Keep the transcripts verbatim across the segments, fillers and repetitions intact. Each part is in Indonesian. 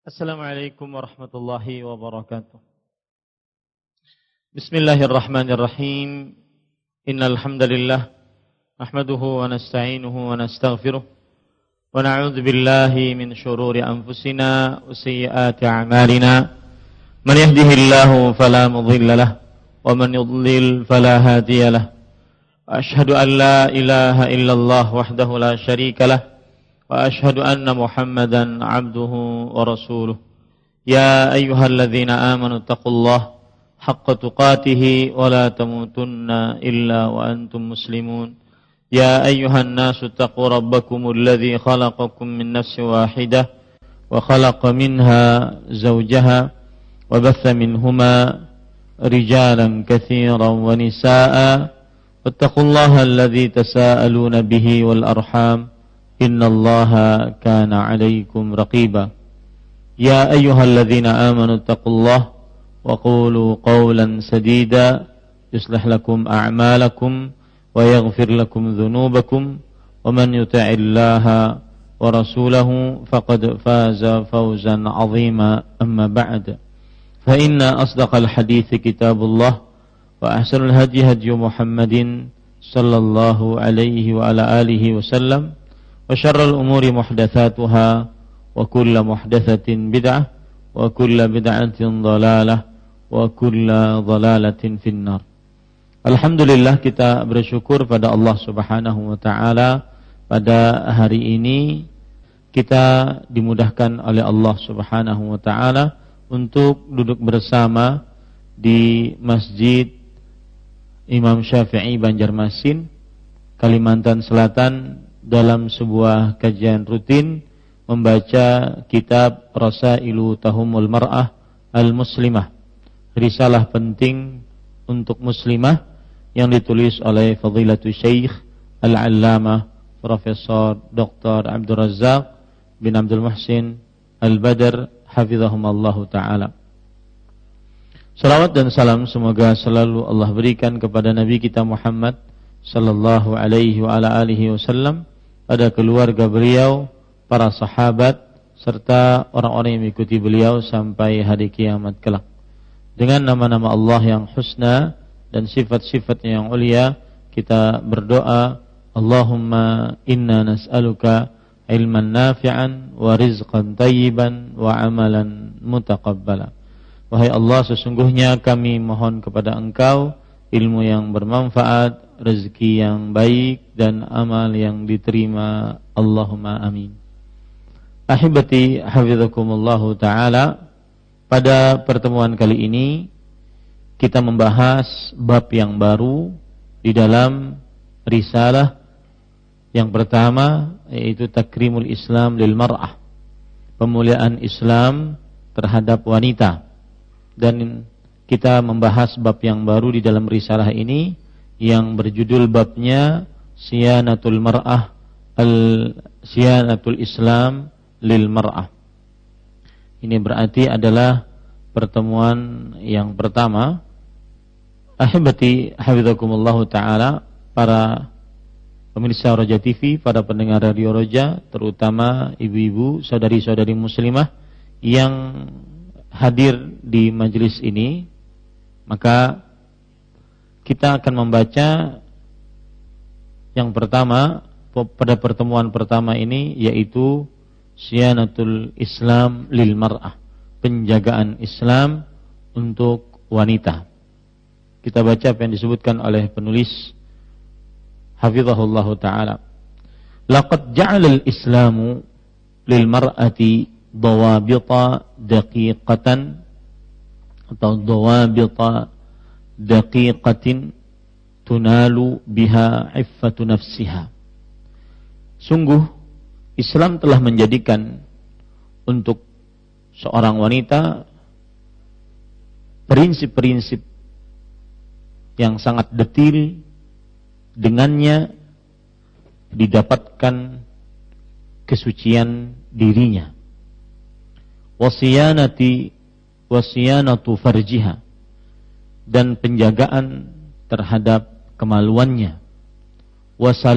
Assalamualaikum warahmatullahi wabarakatuh. Bismillahirrahmanirrahim. Innal hamdalillah nahmaduhu wa nasta'inuhu wa nastaghfiruh wa na'udzu billahi min shururi anfusina wa sayyiati a'malina. Man yahdihillahu fala mudilla lahu wa man yudlil fala hadiya lahu. Asyhadu an la ilaha illallah wahdahu la syarika lahu wa asyhadu anna Muhammadan abduhu wa rasuluh. Ya ayyuhalladzina amanu taqullaha haqqa tuqatih wa la tamutunna illa wa antum muslimun. Ya ayyuhan nasu taqu rabbakumul ladzi khalaqakum min nafsin wahidah wa khalaqa minha zawjaha wa batha minhuma rijalan katsiran wa nisaa'a wattaqullaha alladzi tasaaluna bihi wal arham innallaha kana 'alaikum raqiba. Ya ayyuhalladzina amanu taqullaha wa qulu qawlan sadida yuslih lakum a'malakum wa yaghfir lakum dhunubakum wa man yuti'illaha wa rasulahu faqad faza fawzan 'azima. Amma ba'd, fa inna asdaqal hadithi kitabullah wa ahsanul hadi hadyu Muhammadin sallallahu alaihi wa ala alihi wasallam wa syarrul umuri muhdatsatuha wa kullu muhdatsatin bid'ah wa kullu bid'atin dhalalah wa kullu dhalalatin finnar. Alhamdulillah, kita bersyukur pada Allah Subhanahu wa taala pada hari ini kita dimudahkan oleh Allah Subhanahu wa taala untuk duduk bersama di Masjid Imam Syafi'i Banjarmasin, Kalimantan Selatan, dalam sebuah kajian rutin membaca kitab Rasailu Tahumul Mar'ah Al-Muslimah, risalah penting untuk muslimah yang ditulis oleh Fadilatul Syekh Al-Allamah Profesor Doktor Abdul Razzaq bin Abdul Muhsin Al-Badr hafizahumallahu ta'ala. Salawat dan salam semoga selalu Allah berikan kepada Nabi kita Muhammad sallallahu alaihi wa ala alihi wasallam, pada keluarga beliau, para sahabat, serta orang-orang yang mengikuti beliau sampai hari kiamat kelak. Dengan nama-nama Allah yang husna dan sifat-sifatnya yang ulia, kita berdoa, Allahumma inna nas'aluka ilman nafi'an wa rizqan tayyiban wa amalan mutaqabbala. Wahai Allah, sesungguhnya kami mohon kepada Engkau ilmu yang bermanfaat, rezeki yang baik, dan amal yang diterima. Allahumma amin. Ahibati hafizakumullahu ta'ala, pada pertemuan kali ini kita membahas bab yang baru di dalam risalah yang pertama, yaitu takrimul Islam lil mar'ah, pemuliaan Islam terhadap wanita. Dan kita membahas bab yang baru di dalam risalah ini yang berjudul babnya Siyanatul Mar'ah al Siyanatul Islam lil Mar'ah. Ini berarti adalah pertemuan yang pertama. Ahibati hafizakumullahu ta'ala, para pemirsa Roja T V, para pendengar Radio Roja, terutama ibu-ibu, saudari-saudari muslimah yang hadir di majelis ini, maka kita akan membaca yang pertama pada pertemuan pertama ini, yaitu Siyanatul Islam lil Mar'ah, penjagaan Islam untuk wanita. Kita baca apa yang disebutkan oleh penulis hafizahullahu ta'ala. Laqad ja'ala al-Islamu lil mar'ati dawabita daqiqatan atau dawabita daqiqatin tunalu biha iffatu nafsiha. Sungguh Islam telah menjadikan untuk seorang wanita prinsip-prinsip yang sangat detil, dengannya didapatkan kesucian dirinya. Wasiyanati wasiyanatu farjiha, dan penjagaan terhadap kemaluannya.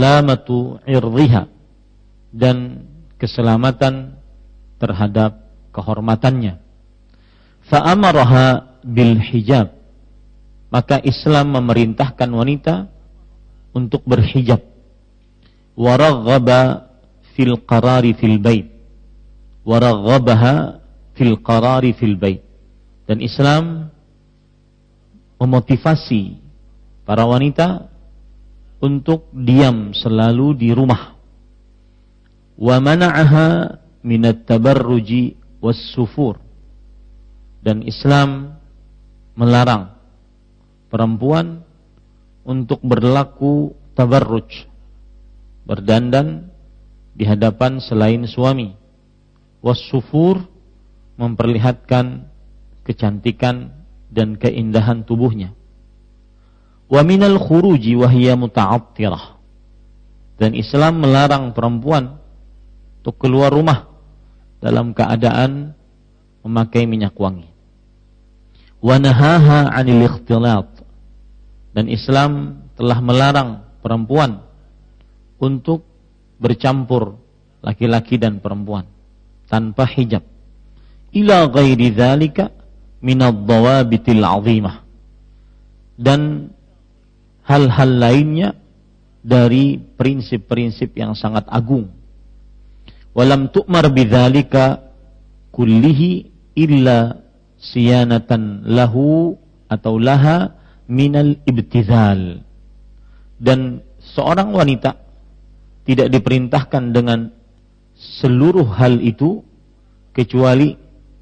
Wasalamatu irriha, dan keselamatan terhadap kehormatannya. Fa'amaraha bil hijab, maka Islam memerintahkan wanita untuk berhijab. Waraghaba fil qarari fil bait, waraghabaha fil qarari fil bait. Dan Islam memotivasi para wanita untuk diam selalu di rumah. Wa mana'aha minat tabarruji was sufur. Dan Islam melarang perempuan untuk berlaku tabarruj, berdandan di hadapan selain suami. Was sufur, memperlihatkan kecantikan dan keindahan tubuhnya. Wa minal khuruji wa hiya muta'attirah. Dan Islam melarang perempuan untuk keluar rumah dalam keadaan memakai minyak wangi. Wa nahaha 'anil ikhtilat. Dan Islam telah melarang perempuan untuk bercampur laki-laki dan perempuan tanpa hijab. Ila ghairi dzalika minadh dhawabitil 'azimah. Dan hal-hal lainnya dari prinsip-prinsip yang sangat agung. Walam tu'mar bidzalika kullihi illa siyanatan lahu atau laha minal ibtizal. Dan seorang wanita tidak diperintahkan dengan seluruh hal itu kecuali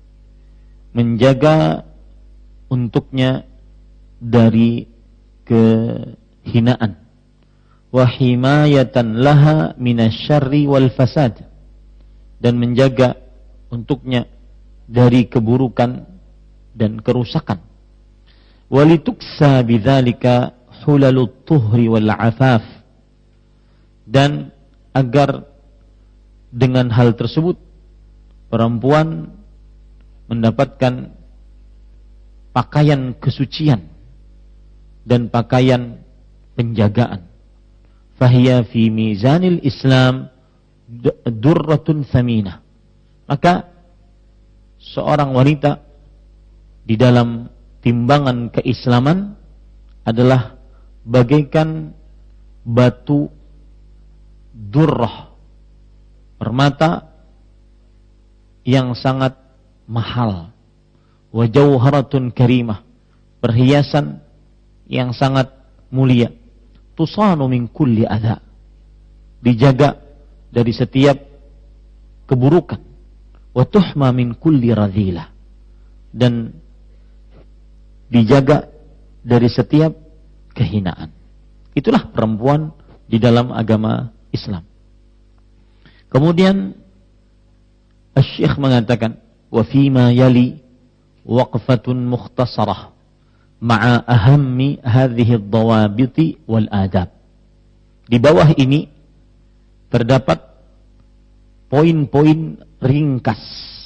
menjaga untuknya dari kehinaan, wa himayatan laha minasyarri wal fasad, dan menjaga untuknya dari keburukan dan kerusakan. Walituksa bidzalika hulalut tuhri wal afaf, dan agar dengan hal tersebut perempuan mendapatkan pakaian kesucian dan pakaian penjagaan. Fahiya fi mizanil Islam durratun thaminah. Maka seorang wanita di dalam timbangan keislaman adalah bagaikan batu durrah, permata yang sangat mahal. Wa jauharatun karimah, perhiasan yang sangat mulia. Tusanu min kulli adha, dijaga dari setiap keburukan. Wa tuhma min kulli radhilah, dan dijaga dari setiap kehinaan. Itulah perempuan di dalam agama Islam. Kemudian Asy-Syaikh mengatakan, wa fima yali waqfatun mukhtasarah ma'a ahammi hadhihi ad-dawabiti wal adab. Di bawah ini terdapat poin-poin ringkas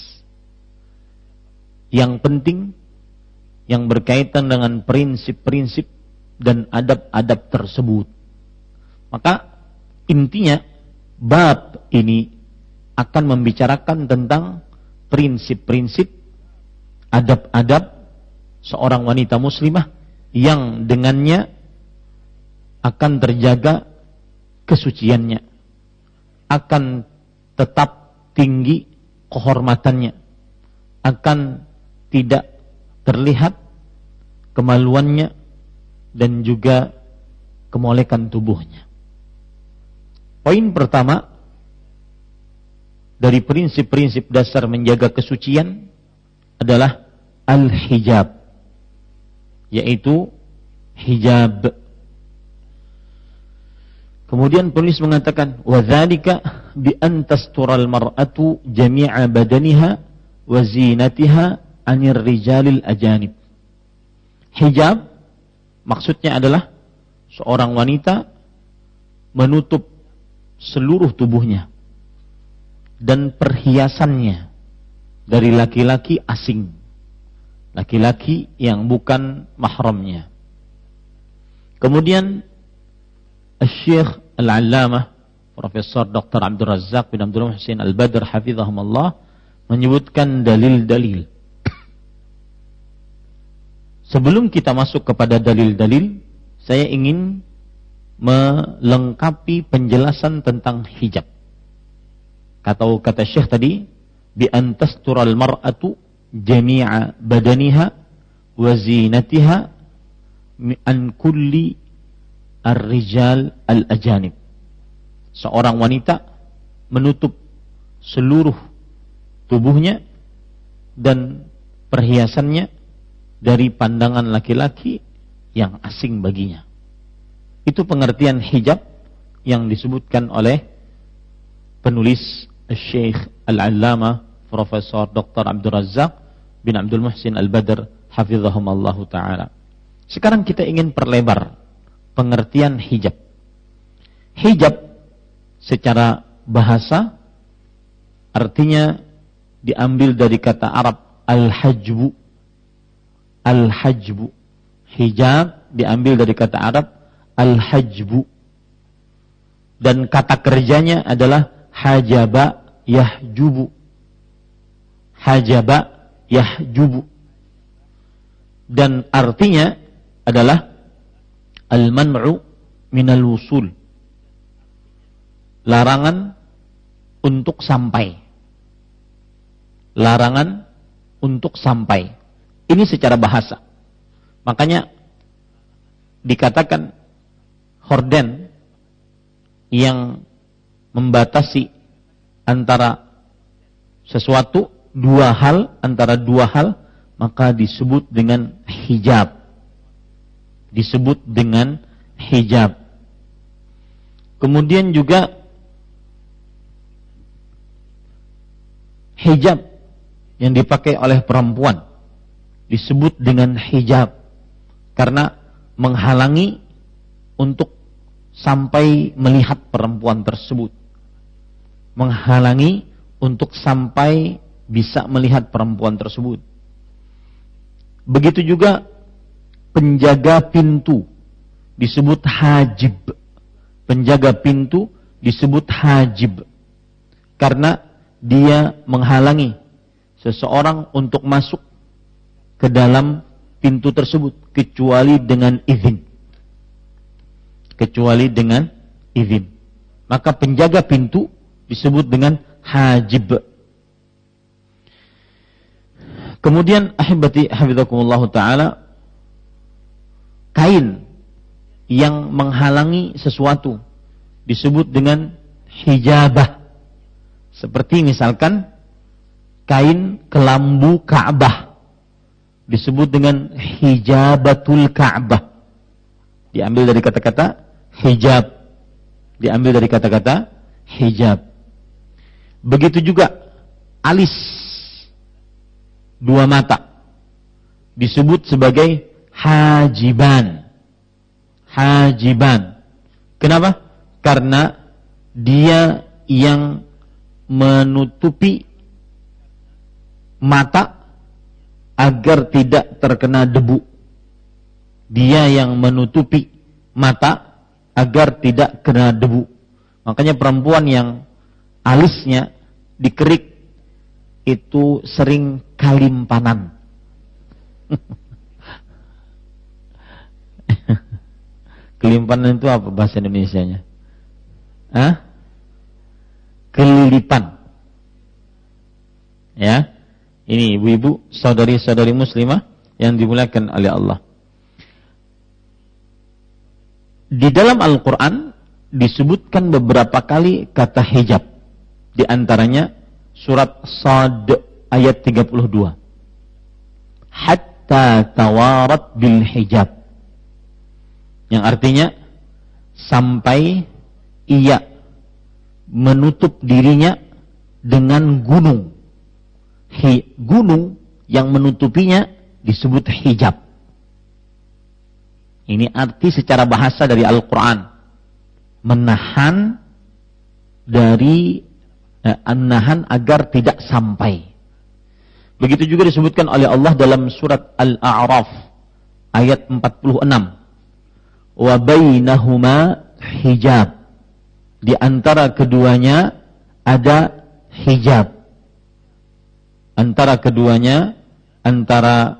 yang penting yang berkaitan dengan prinsip-prinsip dan adab-adab tersebut. Maka intinya bab ini akan membicarakan tentang prinsip-prinsip, adab-adab seorang wanita muslimah yang dengannya akan terjaga kesuciannya, akan tetap tinggi kehormatannya, akan tidak terlihat kemaluannya dan juga kemolekan tubuhnya. Poin pertama dari prinsip-prinsip dasar menjaga kesucian adalah al-hijab, yaitu hijab. Kemudian penulis mengatakan, wa dzalika bi an tastural mar'atu jami'a badaniha wa zinatiha 'anir rijalil ajanib. Hijab maksudnya adalah seorang wanita menutup seluruh tubuhnya dan perhiasannya dari laki-laki asing, laki-laki yang bukan mahramnya. Kemudian Asy-Syaikh Al-'Allamah Profesor Doktor Abdul Razzaq bin Abdul Muhsin Al-Badr hafizahumullah menyebutkan dalil-dalil. Sebelum kita masuk kepada dalil-dalil, saya ingin melengkapi penjelasan tentang hijab. Kata kata Syekh tadi, bi an tastural mar'atu jami'a badaniha wa zinatiha an kulli ar-rijal al-ajanib. Seorang wanita menutup seluruh tubuhnya dan perhiasannya dari pandangan laki-laki yang asing baginya. Itu pengertian hijab yang disebutkan oleh penulis Syekh Al-Allamah Profesor Doktor Abdul Razzaq bin Abdul Muhsin Al-Badr hafizahumallahu taala. Sekarang kita ingin perlebar pengertian hijab. Hijab secara bahasa artinya diambil dari kata Arab al-hajbu. Al-hajbu. Hijab diambil dari kata Arab al-hajbu. Dan kata kerjanya adalah hajaba yahjubu. Hajaba yahjubu. Dan artinya adalah al-man'u minal wusul. Larangan untuk sampai. Larangan untuk sampai. Ini secara bahasa. Makanya dikatakan horden yang membatasi antara sesuatu, dua hal, antara dua hal, maka disebut dengan hijab. Disebut dengan hijab. Kemudian juga hijab yang dipakai oleh perempuan disebut dengan hijab karena menghalangi untuk sampai melihat perempuan tersebut. Menghalangi untuk sampai bisa melihat perempuan tersebut. Begitu juga penjaga pintu disebut hajib. Penjaga pintu disebut hajib karena dia menghalangi seseorang untuk masuk ke dalam pintu tersebut kecuali dengan izin. Kecuali dengan izin. Maka penjaga pintu disebut dengan hajib. Kemudian ahibati hafizakumullah taala, kain yang menghalangi sesuatu disebut dengan hijabah. Seperti misalkan kain kelambu Ka'bah disebut dengan hijabatul Ka'bah. Diambil dari kata-kata hijab. Diambil dari kata-kata hijab. Begitu juga alis dua mata disebut sebagai hajiban. Hajiban. Kenapa? Karena dia yang menutupi mata agar tidak terkena debu. Dia yang menutupi mata agar tidak kena debu. Makanya perempuan yang alisnya dikerik itu sering kalimpanan. Kelimpanan itu apa bahasa Indonesianya? Hah? Kelilipan. Ya. Ini ibu-ibu, saudari-saudari muslimah yang dimuliakan oleh Allah. Di dalam Al-Quran disebutkan beberapa kali kata hijab. Di antaranya surat Shad ayat tiga puluh dua. Hatta tawarat bil hijab. Yang artinya sampai ia menutup dirinya dengan gunung. Hi, gunung yang menutupinya disebut hijab. Ini arti secara bahasa dari Al-Quran. Menahan dari eh, menahan agar tidak sampai. Begitu juga disebutkan oleh Allah dalam surat Al-A'raf ayat empat puluh enam. Wa bainahuma hijab. Di antara keduanya ada hijab. antara keduanya antara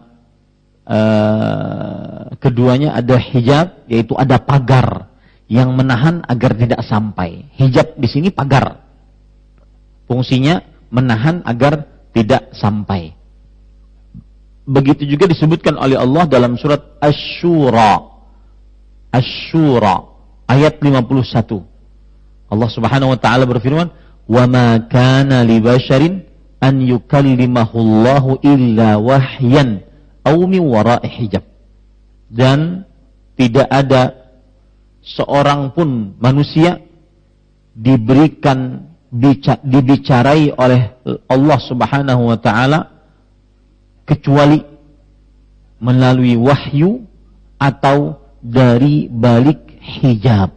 uh, keduanya ada hijab, yaitu ada pagar yang menahan agar tidak sampai. Hijab di sini pagar. Fungsinya menahan agar tidak sampai. Begitu juga disebutkan oleh Allah dalam surat Asy-Syura. Asy-Syura ayat lima puluh satu. Allah Subhanahu wa taala berfirman, "Wa ma kana li basharin an yukallimahu Allahu illa wahyan aw min wara'i hijab." Dan tidak ada seorang pun manusia diberikan dibicarai oleh Allah Subhanahu wa taala kecuali melalui wahyu atau dari balik hijab,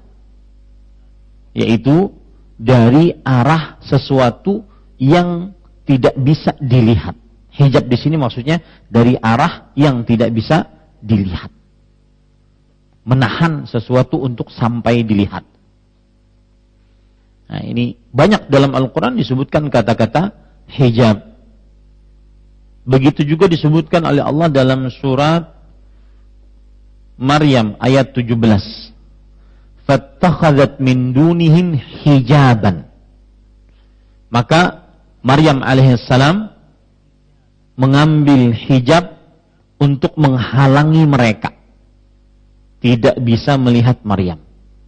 yaitu dari arah sesuatu yang tidak bisa dilihat. Hijab di sini maksudnya dari arah yang tidak bisa dilihat, menahan sesuatu untuk sampai dilihat. Nah, ini banyak dalam Al-Quran disebutkan kata-kata hijab. Begitu juga disebutkan oleh Allah dalam surat Maryam ayat tujuh belas. Fattakhadhat min dunihim hijaban. Maka Maryam alaihissalam mengambil hijab untuk menghalangi mereka, tidak bisa melihat Maryam.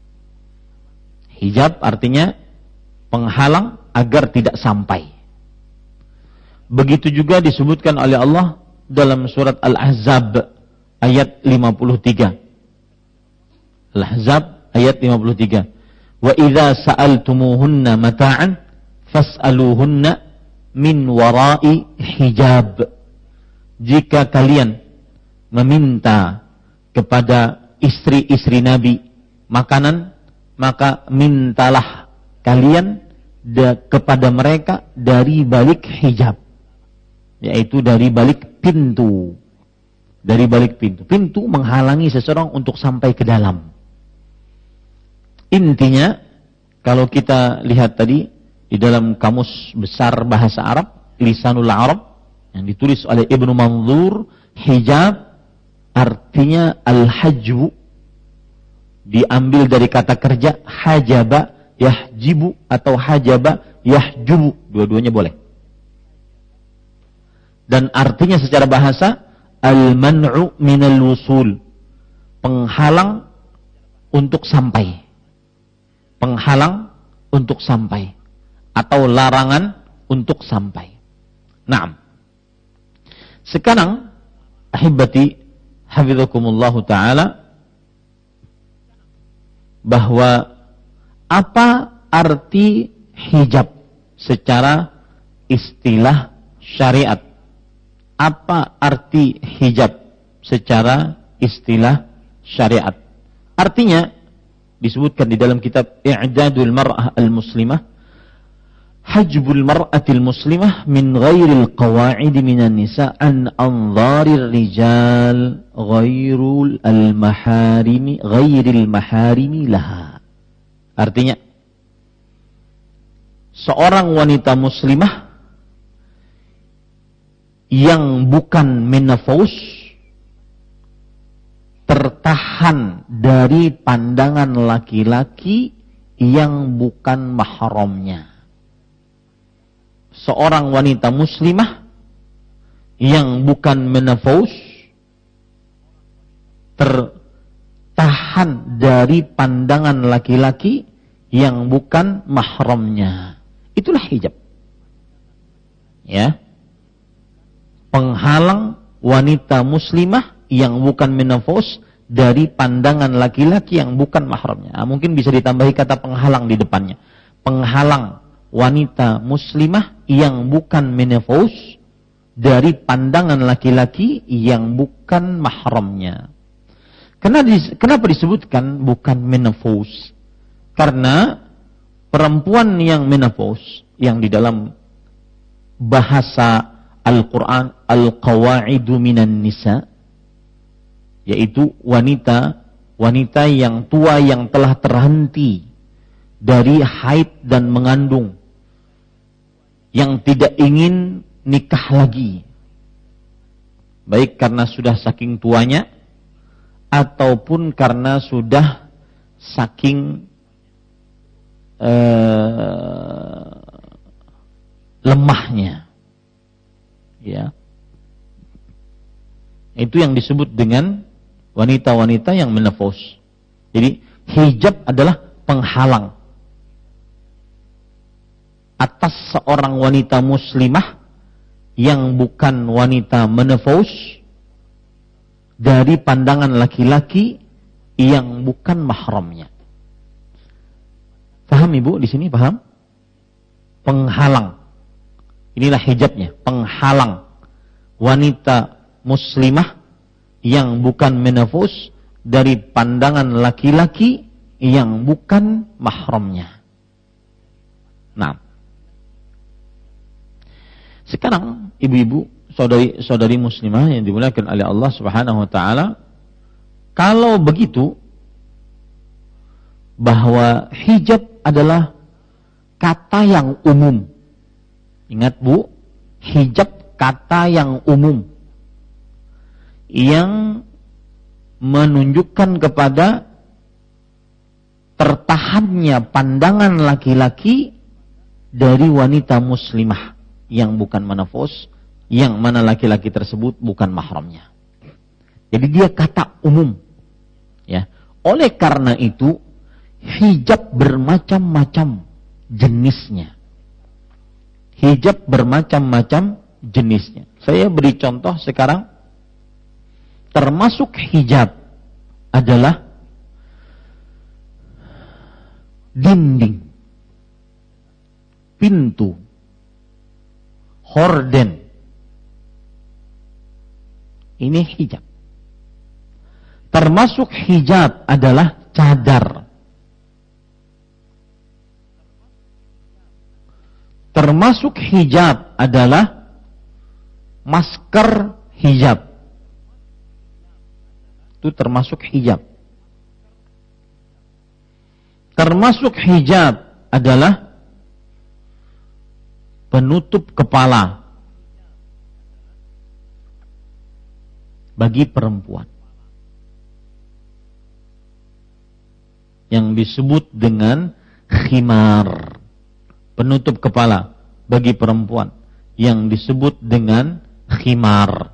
Hijab artinya penghalang agar tidak sampai. Begitu juga disebutkan oleh Allah dalam surat Al-Ahzab ayat lima puluh tiga. Al-Ahzab ayat lima puluh tiga. Wa idza sa'altumuhunna mata'an fas'aluhunna min wara'i hijab. Jika kalian meminta kepada istri-istri Nabi makanan, maka mintalah kalian da, kepada mereka dari balik hijab, yaitu dari balik pintu. Dari balik pintu. Pintu menghalangi seseorang untuk sampai ke dalam. Intinya, kalau kita lihat tadi di dalam kamus besar bahasa Arab, Lisanul Arab, yang ditulis oleh Ibnu Manzur, hijab artinya al-hajbu, diambil dari kata kerja hajaba yahjibu atau hajaba yahjubu, dua-duanya boleh. Dan artinya secara bahasa al-man'u minal wusul, penghalang untuk sampai, penghalang untuk sampai, atau larangan untuk sampai. Naam. Sekarang ahibati hafizakumullahu ta'ala, bahwa apa arti hijab secara istilah syariat? Apa arti hijab secara istilah syariat? Artinya disebutkan di dalam kitab I'dadul Mar'ah Al-Muslimah, hajbul mar'atil muslimah min ghairil qawa'id minan nisa an anzarir rijal ghairul al-maharimi ghairil maharimi laha. Artinya, seorang wanita muslimah yang bukan menopause tertahan dari pandangan laki-laki yang bukan mahramnya. Seorang wanita muslimah yang bukan menopause tertahan dari pandangan laki-laki yang bukan mahramnya. Itulah hijab. Ya. Penghalang wanita muslimah yang bukan menopause dari pandangan laki-laki yang bukan mahramnya. Nah, mungkin bisa ditambahi kata penghalang di depannya. Penghalang wanita muslimah yang bukan menopause dari pandangan laki-laki yang bukan mahramnya. Kenapa disebutkan bukan menopause? Karena perempuan yang menopause, yang di dalam bahasa Al-Quran al-qawa'idu minan nisa, yaitu wanita wanita yang tua yang telah terhenti dari haid dan mengandung, yang tidak ingin nikah lagi, baik karena sudah saking tuanya ataupun karena sudah saking uh, lemahnya, ya. Itu yang disebut dengan wanita-wanita yang menopause. Jadi hijab adalah penghalang atas seorang wanita muslimah yang bukan wanita menopause dari pandangan laki-laki yang bukan mahramnya. Paham Ibu di sini? Paham? Penghalang. Inilah hijabnya, penghalang wanita muslimah yang bukan menopause dari pandangan laki-laki yang bukan mahramnya. Nah, sekarang ibu-ibu, saudari-saudari muslimah yang dimuliakan oleh Allah Subhanahu wa taala, kalau begitu bahwa hijab adalah kata yang umum. Ingat Bu, hijab kata yang umum yang menunjukkan kepada tertahannya pandangan laki-laki dari wanita muslimah yang bukan menopause, yang mana laki-laki tersebut bukan mahramnya. Jadi dia kata umum, ya. Oleh karena itu hijab bermacam-macam jenisnya. Hijab bermacam-macam jenisnya. Saya beri contoh sekarang. Termasuk hijab adalah dinding, pintu, horden. Ini hijab. Termasuk hijab adalah cadar. Termasuk hijab adalah masker hijab. Itu termasuk hijab. Termasuk hijab adalah penutup kepala bagi perempuan, yang disebut dengan khimar. Penutup kepala bagi perempuan yang disebut dengan khimar.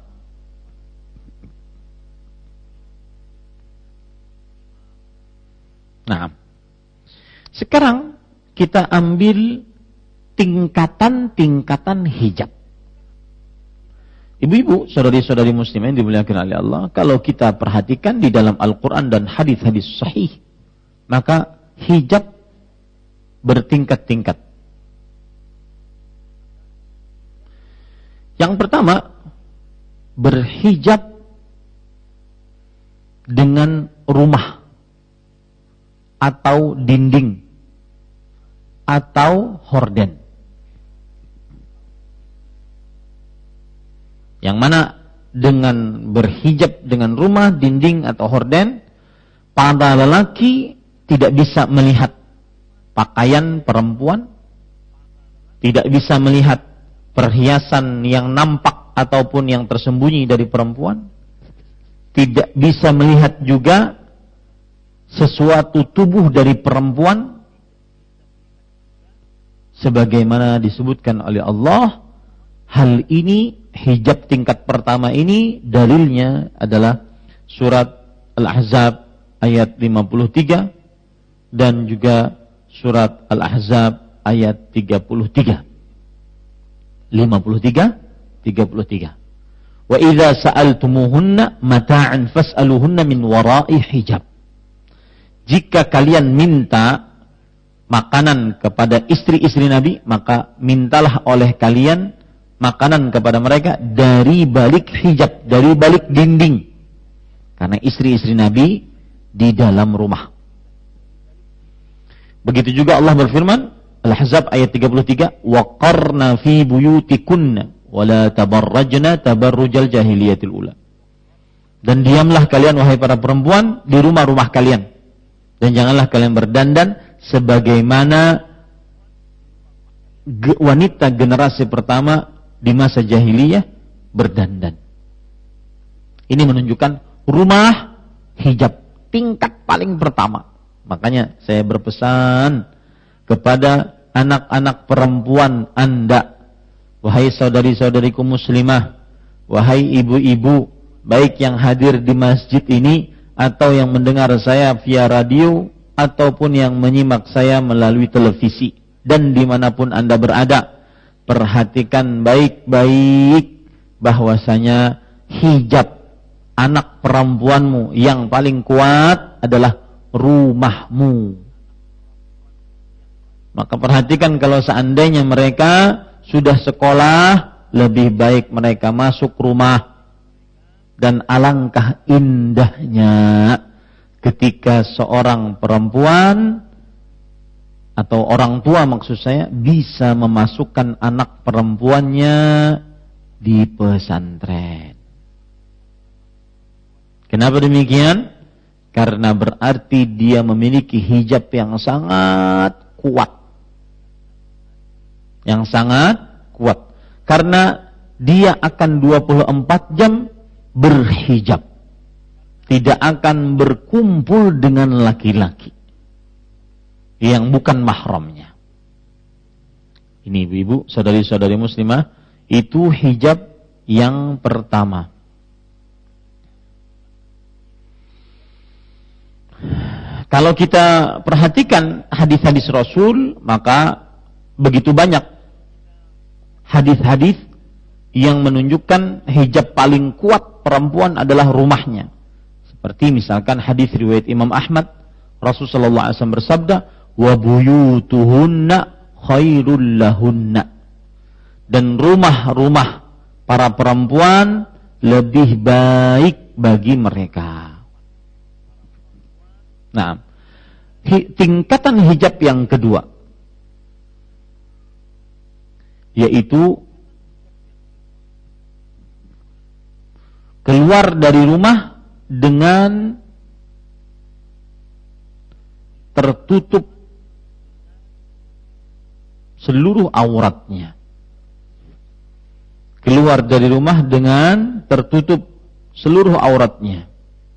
Nah, sekarang kita ambil tingkatan-tingkatan hijab. Ibu-ibu, saudari-saudari muslimah yang dimuliakan oleh Allah, kalau kita perhatikan di dalam Al-Quran dan hadis-hadis sahih, maka hijab bertingkat-tingkat. Yang pertama, berhijab dengan rumah atau dinding atau horden. Yang mana dengan berhijab dengan rumah, dinding atau horden, para lelaki tidak bisa melihat pakaian perempuan, tidak bisa melihat perhiasan yang nampak ataupun yang tersembunyi dari perempuan, tidak bisa melihat juga sesuatu tubuh dari perempuan, sebagaimana disebutkan oleh Allah. Hal ini, hijab tingkat pertama ini, dalilnya adalah surat Al-Ahzab ayat lima puluh tiga dan juga surat Al-Ahzab ayat tiga puluh tiga. lima puluh tiga, tiga puluh tiga. Wa idza sa'altumuhunna mata'an fas'aluhunna min wara'i hijab. Jika kalian minta makanan kepada istri-istri Nabi, maka mintalah oleh kalian makanan kepada mereka dari balik hijab, dari balik dinding. Karena istri-istri Nabi di dalam rumah. Begitu juga Allah berfirman, Al-Ahzab ayat tiga puluh tiga, وَقَرْنَ فِي بُيُوتِكُنَّ وَلَا تَبَرَّجْنَ تَبَرُّجَ الْجَاهِلِيَّةِ الْأُولَى. Dan diamlah kalian wahai para perempuan di rumah-rumah kalian, dan janganlah kalian berdandan sebagaimana wanita generasi pertama di masa jahiliyah berdandan. Ini menunjukkan rumah hijab tingkat paling pertama. Makanya saya berpesan kepada anak-anak perempuan Anda, wahai saudari-saudariku muslimah, wahai ibu-ibu, baik yang hadir di masjid ini atau yang mendengar saya via radio ataupun yang menyimak saya melalui televisi dan dimanapun Anda berada, perhatikan baik-baik bahwasanya hijab anak perempuanmu yang paling kuat adalah rumahmu. Maka perhatikan kalau seandainya mereka sudah sekolah, lebih baik mereka masuk rumah. Dan alangkah indahnya ketika seorang perempuan atau orang tua maksud saya bisa memasukkan anak perempuannya di pesantren. Kenapa demikian? Karena berarti dia memiliki hijab yang sangat kuat. Yang sangat kuat. Karena dia akan dua puluh empat jam berhijab. Tidak akan berkumpul dengan laki-laki yang bukan mahramnya. Ini ibu-ibu, saudari-saudari muslimah, itu hijab yang pertama. Kalau kita perhatikan hadis-hadis Rasul, maka begitu banyak hadis-hadis yang menunjukkan hijab paling kuat perempuan adalah rumahnya. Seperti misalkan hadis riwayat Imam Ahmad, Rasul sallallahu alaihi wasallam bersabda, "Wa buyutuhunna khairul lahunna." Dan rumah-rumah para perempuan lebih baik bagi mereka. Nah, tingkatan hijab yang kedua yaitu keluar dari rumah dengan tertutup seluruh auratnya. Keluar dari rumah dengan tertutup seluruh auratnya.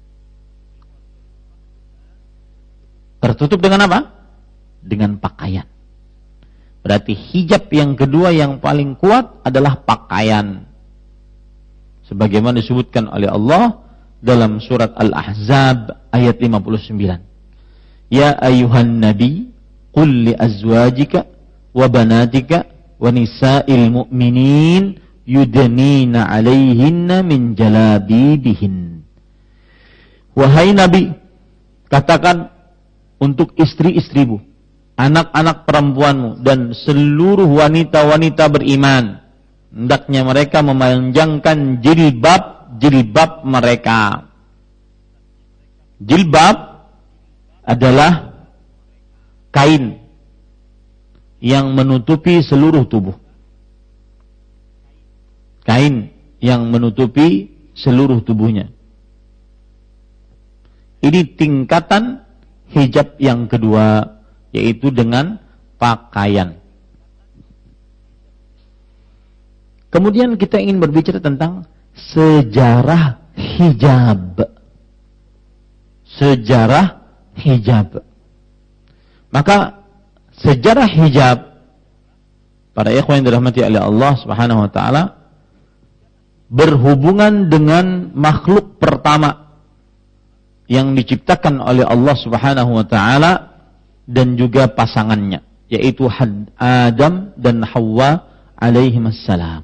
Tertutup dengan apa? Dengan pakaian. Berarti hijab yang kedua yang paling kuat adalah pakaian. Sebagaimana disebutkan oleh Allah dalam surat Al-Ahzab ayat lima puluh sembilan. Ya ayuhan nabi, qul li azwajika wa banatika wa nisa'il mu'minin yudnina 'alaihinna min jalabibihin. Wahai nabi, katakan untuk istri-istrimu, anak-anak perempuanmu, dan seluruh wanita-wanita beriman, hendaknya mereka memanjangkan jilbab-jilbab mereka. Jilbab adalah kain yang menutupi seluruh tubuh. Kain yang menutupi seluruh tubuhnya. Ini tingkatan hijab yang kedua, yaitu dengan pakaian. Kemudian kita ingin berbicara tentang sejarah hijab. Sejarah hijab. Maka sejarah hijab, para ikhwan yang dirahmati oleh Allah Subhanahu wa taala, berhubungan dengan makhluk pertama yang diciptakan oleh Allah Subhanahu wa taala dan juga pasangannya, yaitu Adam dan Hawa alaihimassalam.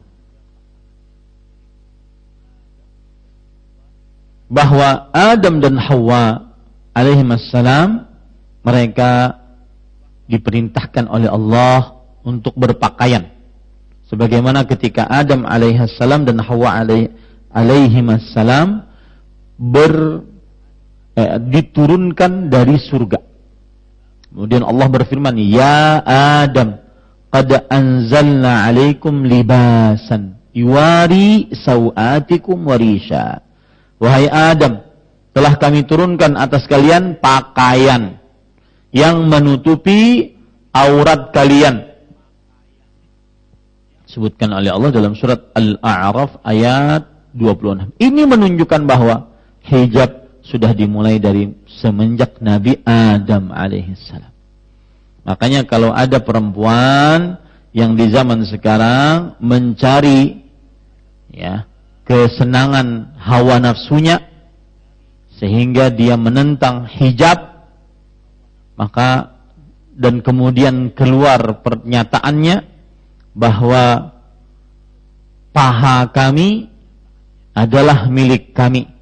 Bahwa Adam dan Hawa alaihimassalam mereka diperintahkan oleh Allah untuk berpakaian. Sebagaimana ketika Adam alaihissalam dan Hawa alaihimassalam ber Eh, diturunkan dari surga. Kemudian Allah berfirman, Ya Adam, qad anzalna alaikum libasan yuwari sawatikum warisha. Wahai Adam, telah kami turunkan atas kalian pakaian yang menutupi aurat kalian. Sebutkan oleh Allah dalam surat Al-A'raf ayat dua puluh enam. Ini menunjukkan bahwa hijab sudah dimulai dari semenjak Nabi Adam alaihissalam. Makanya kalau ada perempuan yang di zaman sekarang mencari ya kesenangan hawa nafsunya sehingga dia menentang hijab, maka dan kemudian keluar pernyataannya bahwa paha kami adalah milik kami.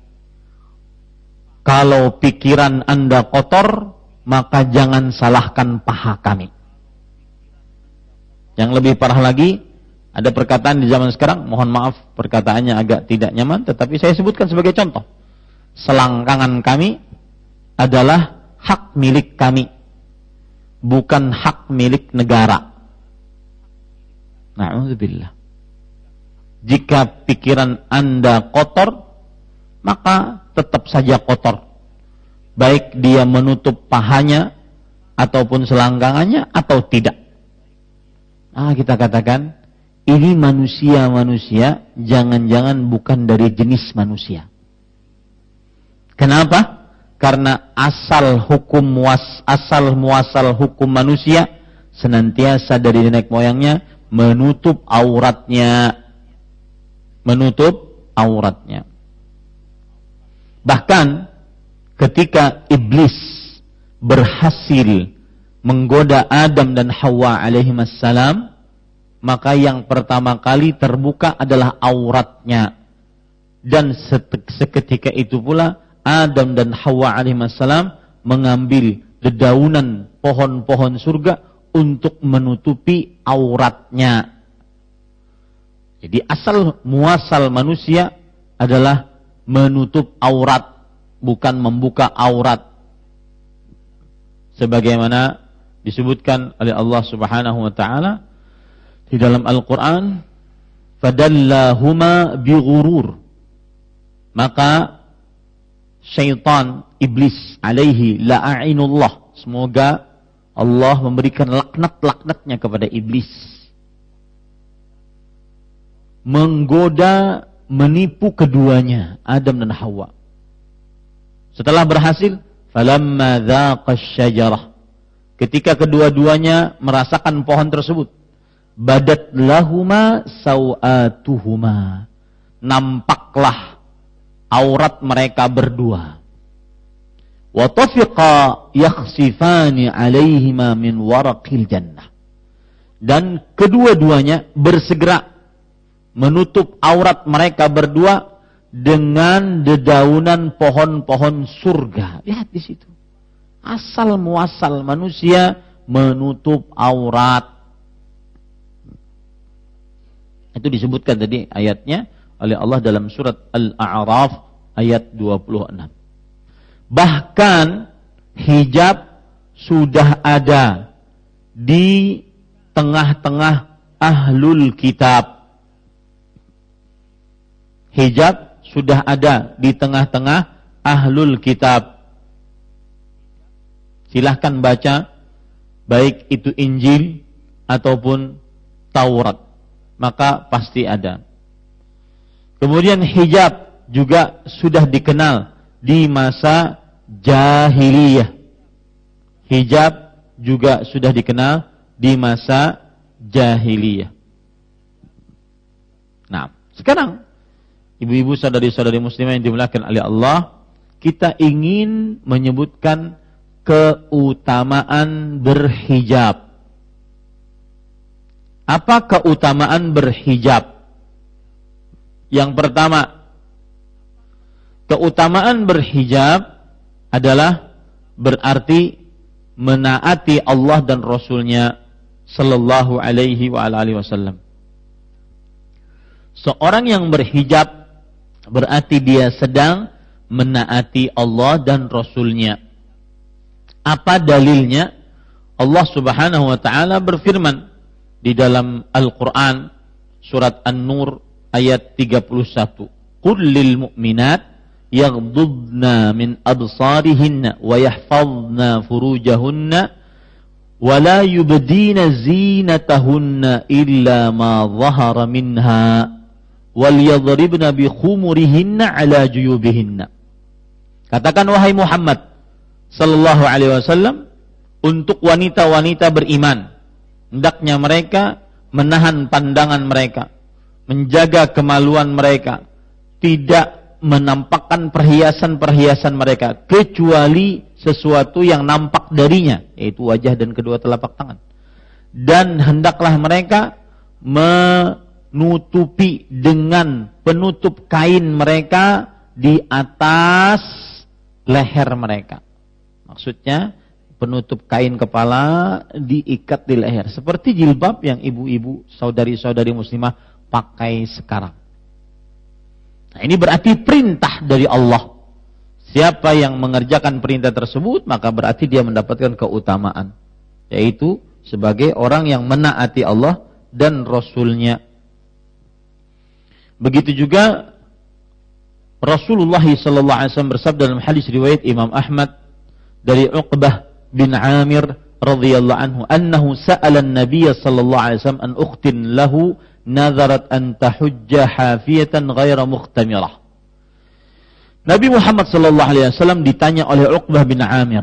Kalau pikiran Anda kotor, maka jangan salahkan paha kami. Yang lebih parah lagi, ada perkataan di zaman sekarang, mohon maaf perkataannya agak tidak nyaman, tetapi saya sebutkan sebagai contoh. Selangkangan kami adalah hak milik kami, bukan hak milik negara. Na'udzubillah. Jika pikiran Anda kotor, maka tetap saja kotor. Baik dia menutup pahanya, ataupun selangkangannya, atau tidak. Ah, kita katakan, ini manusia-manusia, jangan-jangan bukan dari jenis manusia. Kenapa? Karena asal hukum muas, asal muasal hukum manusia senantiasa dari nenek moyangnya menutup auratnya, menutup auratnya. Bahkan ketika iblis berhasil menggoda Adam dan Hawa alaihimassalam, maka yang pertama kali terbuka adalah auratnya. Dan seketika itu pula Adam dan Hawa alaihimassalam mengambil dedaunan pohon-pohon surga untuk menutupi auratnya. Jadi asal muasal manusia adalah menutup aurat, bukan membuka aurat. Sebagaimana disebutkan oleh Allah Subhanahu wa taala di dalam Al-Qur'an, fadallahuma bighurur. Maka syaitan, iblis alaihi la'inullah, semoga Allah memberikan laknat-laknatnya kepada iblis, menggoda, menipu keduanya, Adam dan Hawa. Setelah berhasil, falamma dzaqash syajarah, ketika kedua-duanya merasakan pohon tersebut, badat lahuma sawatuhuma, nampaklah aurat mereka berdua. Wa tafiqa yakhsifani alaihima min waraqil jannah, dan kedua-duanya bersegera menutup aurat mereka berdua dengan dedaunan pohon-pohon surga. Lihat di situ. Asal muasal manusia menutup aurat. Itu disebutkan tadi ayatnya oleh Allah dalam surat Al-A'raf ayat dua puluh enam. Bahkan hijab sudah ada di tengah-tengah ahlul kitab. Hijab sudah ada di tengah-tengah ahlul kitab. Silahkan baca, baik itu Injil ataupun Taurat, maka pasti ada. Kemudian hijab juga sudah dikenal di masa jahiliyah. Hijab juga sudah dikenal di masa jahiliyah. Nah, sekarang ibu-ibu, saudari-saudari muslimah yang dimuliakan oleh Allah, kita ingin menyebutkan keutamaan berhijab. Apa keutamaan berhijab? Yang pertama, keutamaan berhijab adalah berarti menaati Allah dan Rasulnya sallallahu alaihi wa alihi wasallam. Seorang yang berhijab berarti dia sedang menaati Allah dan Rasulnya. Apa dalilnya? Allah Subhanahu wa taala berfirman di dalam Al-Qur'an surat An-Nur ayat tiga puluh satu. Qul lil mu'minat yaghdudna min absarihinna wa yahfazna furujahunna wala yubdina zinatahunna illa ma dhahara minha wal yadribna bi khumurihinna ala juyubihinna. Katakan wahai Muhammad sallallahu alaihi wasallam, untuk wanita-wanita beriman, hendaknya mereka menahan pandangan mereka, menjaga kemaluan mereka, tidak menampakkan perhiasan-perhiasan mereka kecuali sesuatu yang nampak darinya, yaitu wajah dan kedua telapak tangan. Dan hendaklah mereka menutupi dengan penutup kain mereka di atas leher mereka. Maksudnya penutup kain kepala diikat di leher, seperti jilbab yang ibu-ibu, saudari-saudari muslimah pakai sekarang. Nah, ini berarti perintah dari Allah. Siapa yang mengerjakan perintah tersebut, maka berarti dia mendapatkan keutamaan, yaitu sebagai orang yang menaati Allah dan Rasul-Nya. Begitu juga Rasulullah sallallahu alaihi wasallam bersabda dalam hadis riwayat Imam Ahmad dari Uqbah bin Amir radhiyallahu anhu, annahu sa'ala an-nabiy sallallahu alaihi wasallam an ukhtin lahu nazarat an tahujja hafiyatan ghaira mukhtamirah. Nabi Muhammad sallallahu alaihi wasallam ditanya oleh Uqbah bin Amir.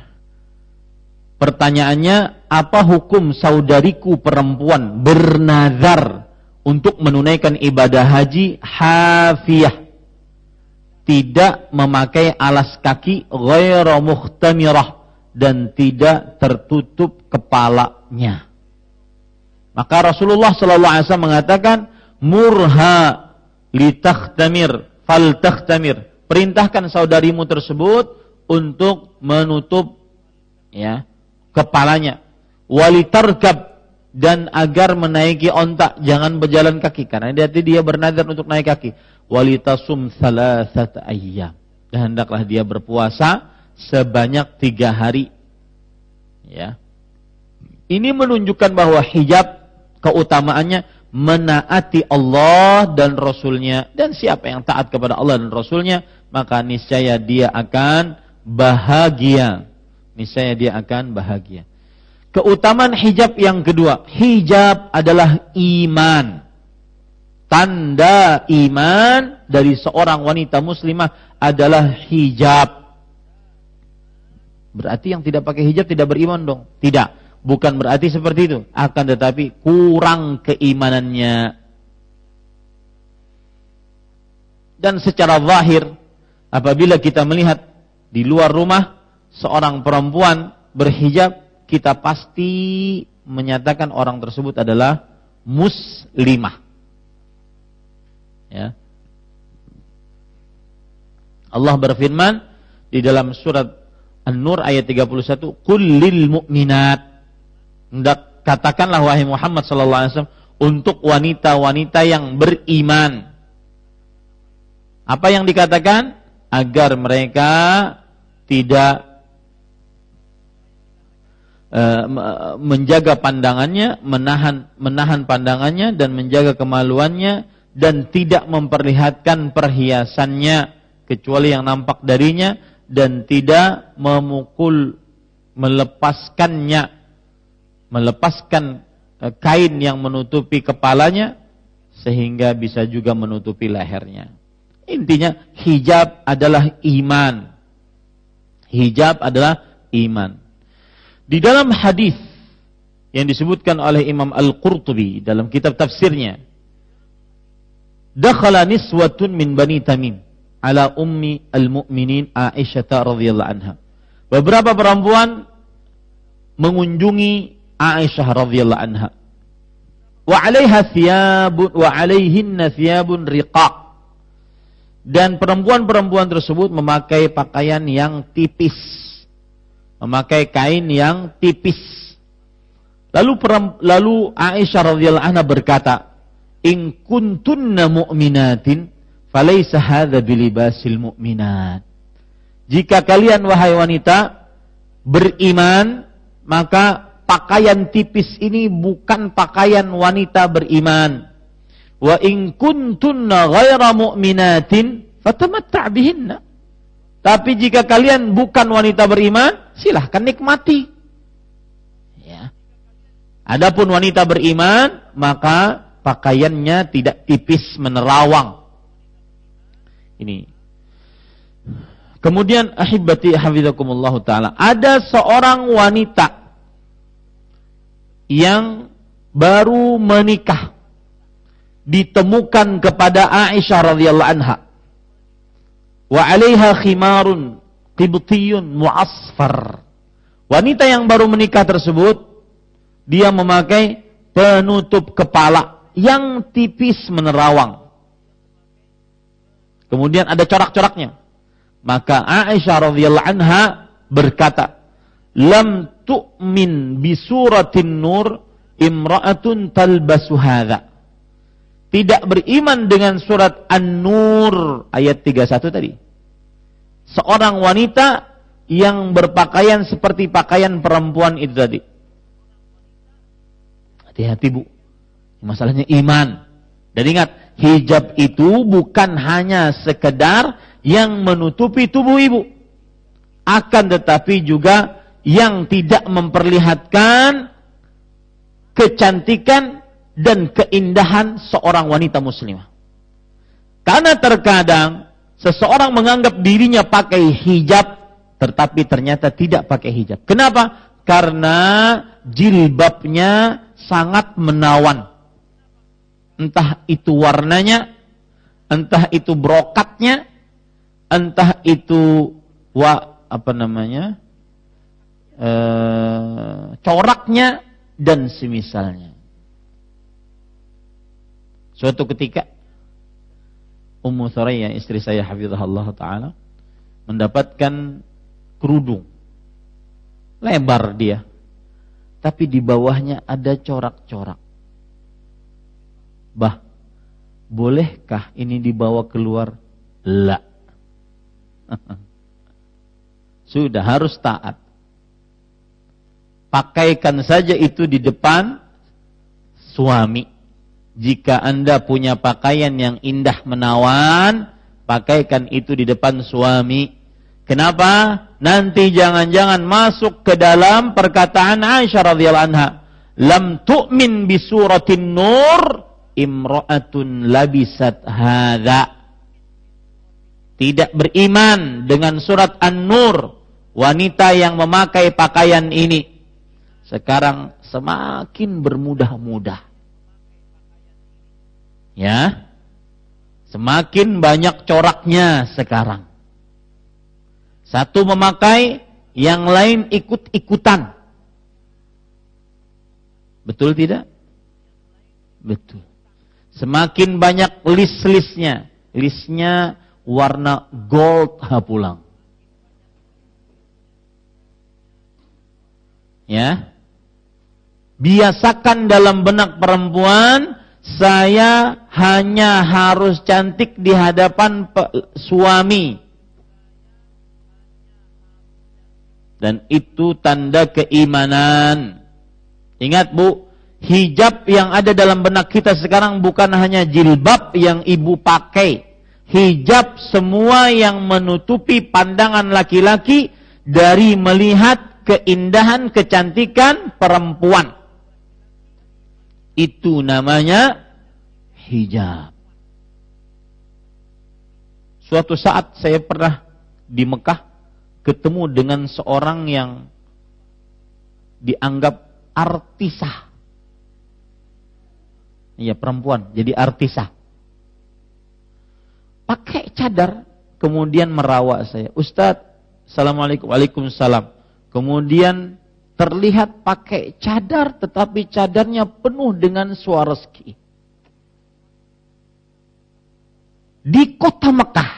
Pertanyaannya, apa hukum saudariku perempuan bernazar untuk menunaikan ibadah haji hafiyah, tidak memakai alas kaki, ghaira mukhtamirah, dan tidak tertutup kepalanya. Maka Rasulullah sallallahu alaihi wasallam mengatakan, murha litakhtamir faltakhtamir. Perintahkan saudarimu tersebut untuk menutup ya kepalanya. Walitarkab, dan agar menaiki onta, jangan berjalan kaki karena dia dia bernazar untuk naik kaki. Walitasum salasata ayyam, dan hendaklah dia berpuasa sebanyak tiga hari. Ya. Ini menunjukkan bahwa hijab keutamaannya menaati Allah dan Rasul-Nya, dan siapa yang taat kepada Allah dan Rasul-Nya, maka niscaya dia akan bahagia. Niscaya dia akan bahagia. Keutamaan hijab yang kedua, hijab adalah iman. Tanda iman dari seorang wanita muslimah adalah hijab. Berarti yang tidak pakai hijab tidak beriman dong? Tidak. Bukan berarti seperti itu. Akan tetapi kurang keimanannya. Dan secara zahir, apabila kita melihat di luar rumah seorang perempuan berhijab, kita pasti menyatakan orang tersebut adalah muslimah. Ya. Allah berfirman di dalam surat An-Nur ayat tiga puluh satu, "Qul lil mu'minat." Hendak katakanlah wahai Muhammad sallallahu alaihi wasallam untuk wanita-wanita yang beriman. Apa yang dikatakan? Agar mereka tidak uh, menjaga pandangannya, menahan menahan pandangannya dan menjaga kemaluannya, dan tidak memperlihatkan perhiasannya kecuali yang nampak darinya, dan tidak memukul, melepaskannya, melepaskan kain yang menutupi kepalanya sehingga bisa juga menutupi lehernya. Intinya hijab adalah iman. Hijab adalah iman. Di dalam hadis yang disebutkan oleh Imam Al-Qurtubi dalam kitab tafsirnya, dakhala niswatun min Bani Tamim ala ummi al-mu'minin Aisyah radhiyallahu anha. Beberapa perempuan mengunjungi Aisyah radhiyallahu anha. Wa 'alaiha thiyabun wa 'alaihinna thiyabun riqaq. Dan perempuan-perempuan tersebut memakai pakaian yang tipis. Memakai kain yang tipis. Lalu lalu Aisyah radhiyallahu anha berkata, "In kuntunna mu'minatin falaysa hadza bilibasil mu'minat." Jika kalian wahai wanita beriman, maka pakaian tipis ini bukan pakaian wanita beriman. Wa in kuntunna ghaira mu'minatin fatamatta' bihinna. Tapi jika kalian bukan wanita beriman, silahkan nikmati. Adapun wanita beriman, maka pakaiannya tidak tipis menerawang. Ini. Kemudian ahibati hafizakumullah taala, ada seorang wanita yang baru menikah, ditemukan kepada Aisyah radhiyallahu anha, wa 'alaiha khimarun qibtiyun mu'asfar. Wanita yang baru menikah tersebut, dia memakai penutup kepala yang tipis menerawang. Kemudian ada corak-coraknya. Maka Aisyah radhiyallahu anha berkata, "Lam tu'min bi suratin nur imra'atun talbasu hadza." Tidak beriman dengan surat An-Nur ayat tiga puluh satu tadi. Seorang wanita yang berpakaian seperti pakaian perempuan itu tadi. Hati-hati Bu, masalahnya iman. Dan ingat, hijab itu bukan hanya sekedar yang menutupi tubuh ibu, akan tetapi juga yang tidak memperlihatkan kecantikan dan keindahan seorang wanita muslimah. Karena terkadang seseorang menganggap dirinya pakai hijab, tetapi ternyata tidak pakai hijab. Kenapa? Karena jilbabnya sangat menawan. Entah itu warnanya, entah itu brokatnya, entah itu wa apa namanya e, coraknya dan semisalnya. Suatu ketika Ummu Thuraya, istri saya hafizahullah taala, mendapatkan kerudung lebar dia, tapi di bawahnya ada corak-corak. Bah, bolehkah ini dibawa keluar? La. Sudah harus taat. Pakaikan saja itu di depan suami. Jika Anda punya pakaian yang indah menawan, pakaikan itu di depan suami. Kenapa? Nanti jangan-jangan masuk ke dalam perkataan Aisyah radhiyallahu anha, "Lam tu'min bi suratin nur imra'atun labisat hadza." Tidak beriman dengan surat An-Nur, wanita yang memakai pakaian ini. Sekarang semakin bermudah-mudah. Ya. Semakin banyak coraknya sekarang. Satu memakai, yang lain ikut-ikutan. Betul tidak? Betul. Semakin banyak list-listnya. Listnya warna gold pulang. Ya. Biasakan dalam benak perempuan, saya hanya harus cantik di hadapan suami. Dan itu tanda keimanan. Ingat Bu, hijab yang ada dalam benak kita sekarang bukan hanya jilbab yang ibu pakai. Hijab semua yang menutupi pandangan laki-laki dari melihat keindahan, kecantikan perempuan. Itu namanya hijab. Suatu saat saya pernah di Mekah ketemu dengan seorang yang dianggap artisah. Iya, perempuan jadi artisah. Pakai cadar, kemudian merawat saya. Ustaz, assalamualaikum, waalaikumsalam. Kemudian terlihat pakai cadar, tetapi cadarnya penuh dengan Swarovski. Di kota Mekah.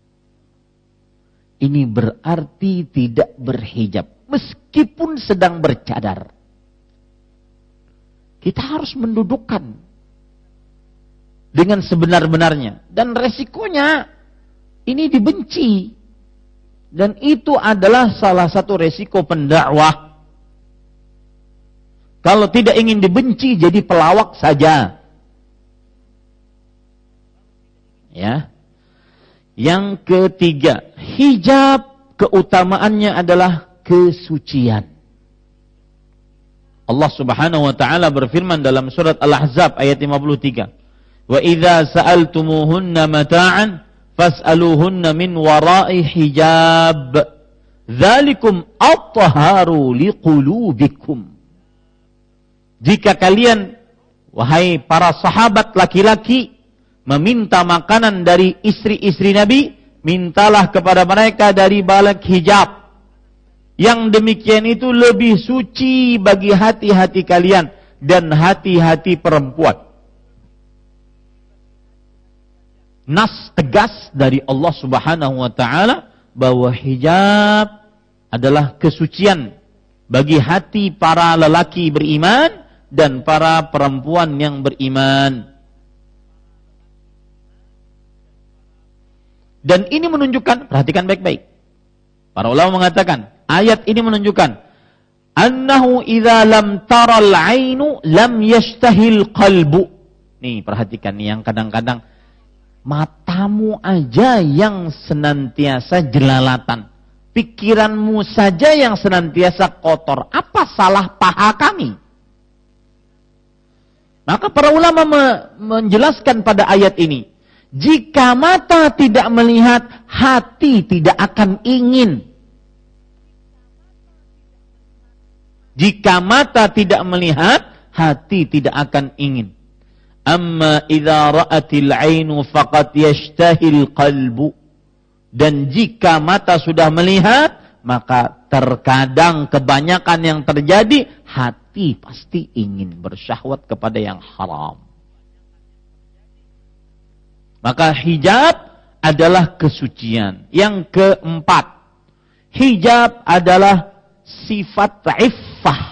Ini berarti tidak berhijab, meskipun sedang bercadar. Kita harus mendudukkan dengan sebenar-benarnya. Dan resikonya ini dibenci. Dan itu adalah salah satu resiko pendakwah. Kalau tidak ingin dibenci, jadi pelawak saja. Ya. Yang ketiga, hijab keutamaannya adalah kesucian. Allah Subhanahu wa taala berfirman dalam surat Al-Ahzab ayat lima puluh tiga. Wa idza sa'altumuhunna mata'an fas'aluhunna min wara'i hijab. Dzalikum at-taharu liqulubikum. Jika kalian, wahai para sahabat laki-laki, meminta makanan dari istri-istri Nabi, mintalah kepada mereka dari balik hijab. Yang demikian itu lebih suci bagi hati-hati kalian dan hati-hati perempuan. Nas tegas dari Allah Subhanahu wa taala bahwa hijab adalah kesucian bagi hati para lelaki beriman dan para perempuan yang beriman. Dan ini menunjukkan, perhatikan baik-baik. Para ulama mengatakan, ayat ini menunjukkan annahu idza lam taral ainu lam yashtahil qalbu. Nih, perhatikan nih yang kadang-kadang matamu aja yang senantiasa jelalatan, pikiranmu saja yang senantiasa kotor. Apa salah paha kami? Maka para ulama me- menjelaskan pada ayat ini, jika mata tidak melihat, hati tidak akan ingin. Jika mata tidak melihat, hati tidak akan ingin. Amma idza ra'atil 'ainu faqad yashtahil qalbu. Dan jika mata sudah melihat, maka terkadang kebanyakan yang terjadi, hati pasti ingin bersyahwat kepada yang haram. Maka hijab adalah kesucian. Yang keempat, hijab adalah sifat iffah.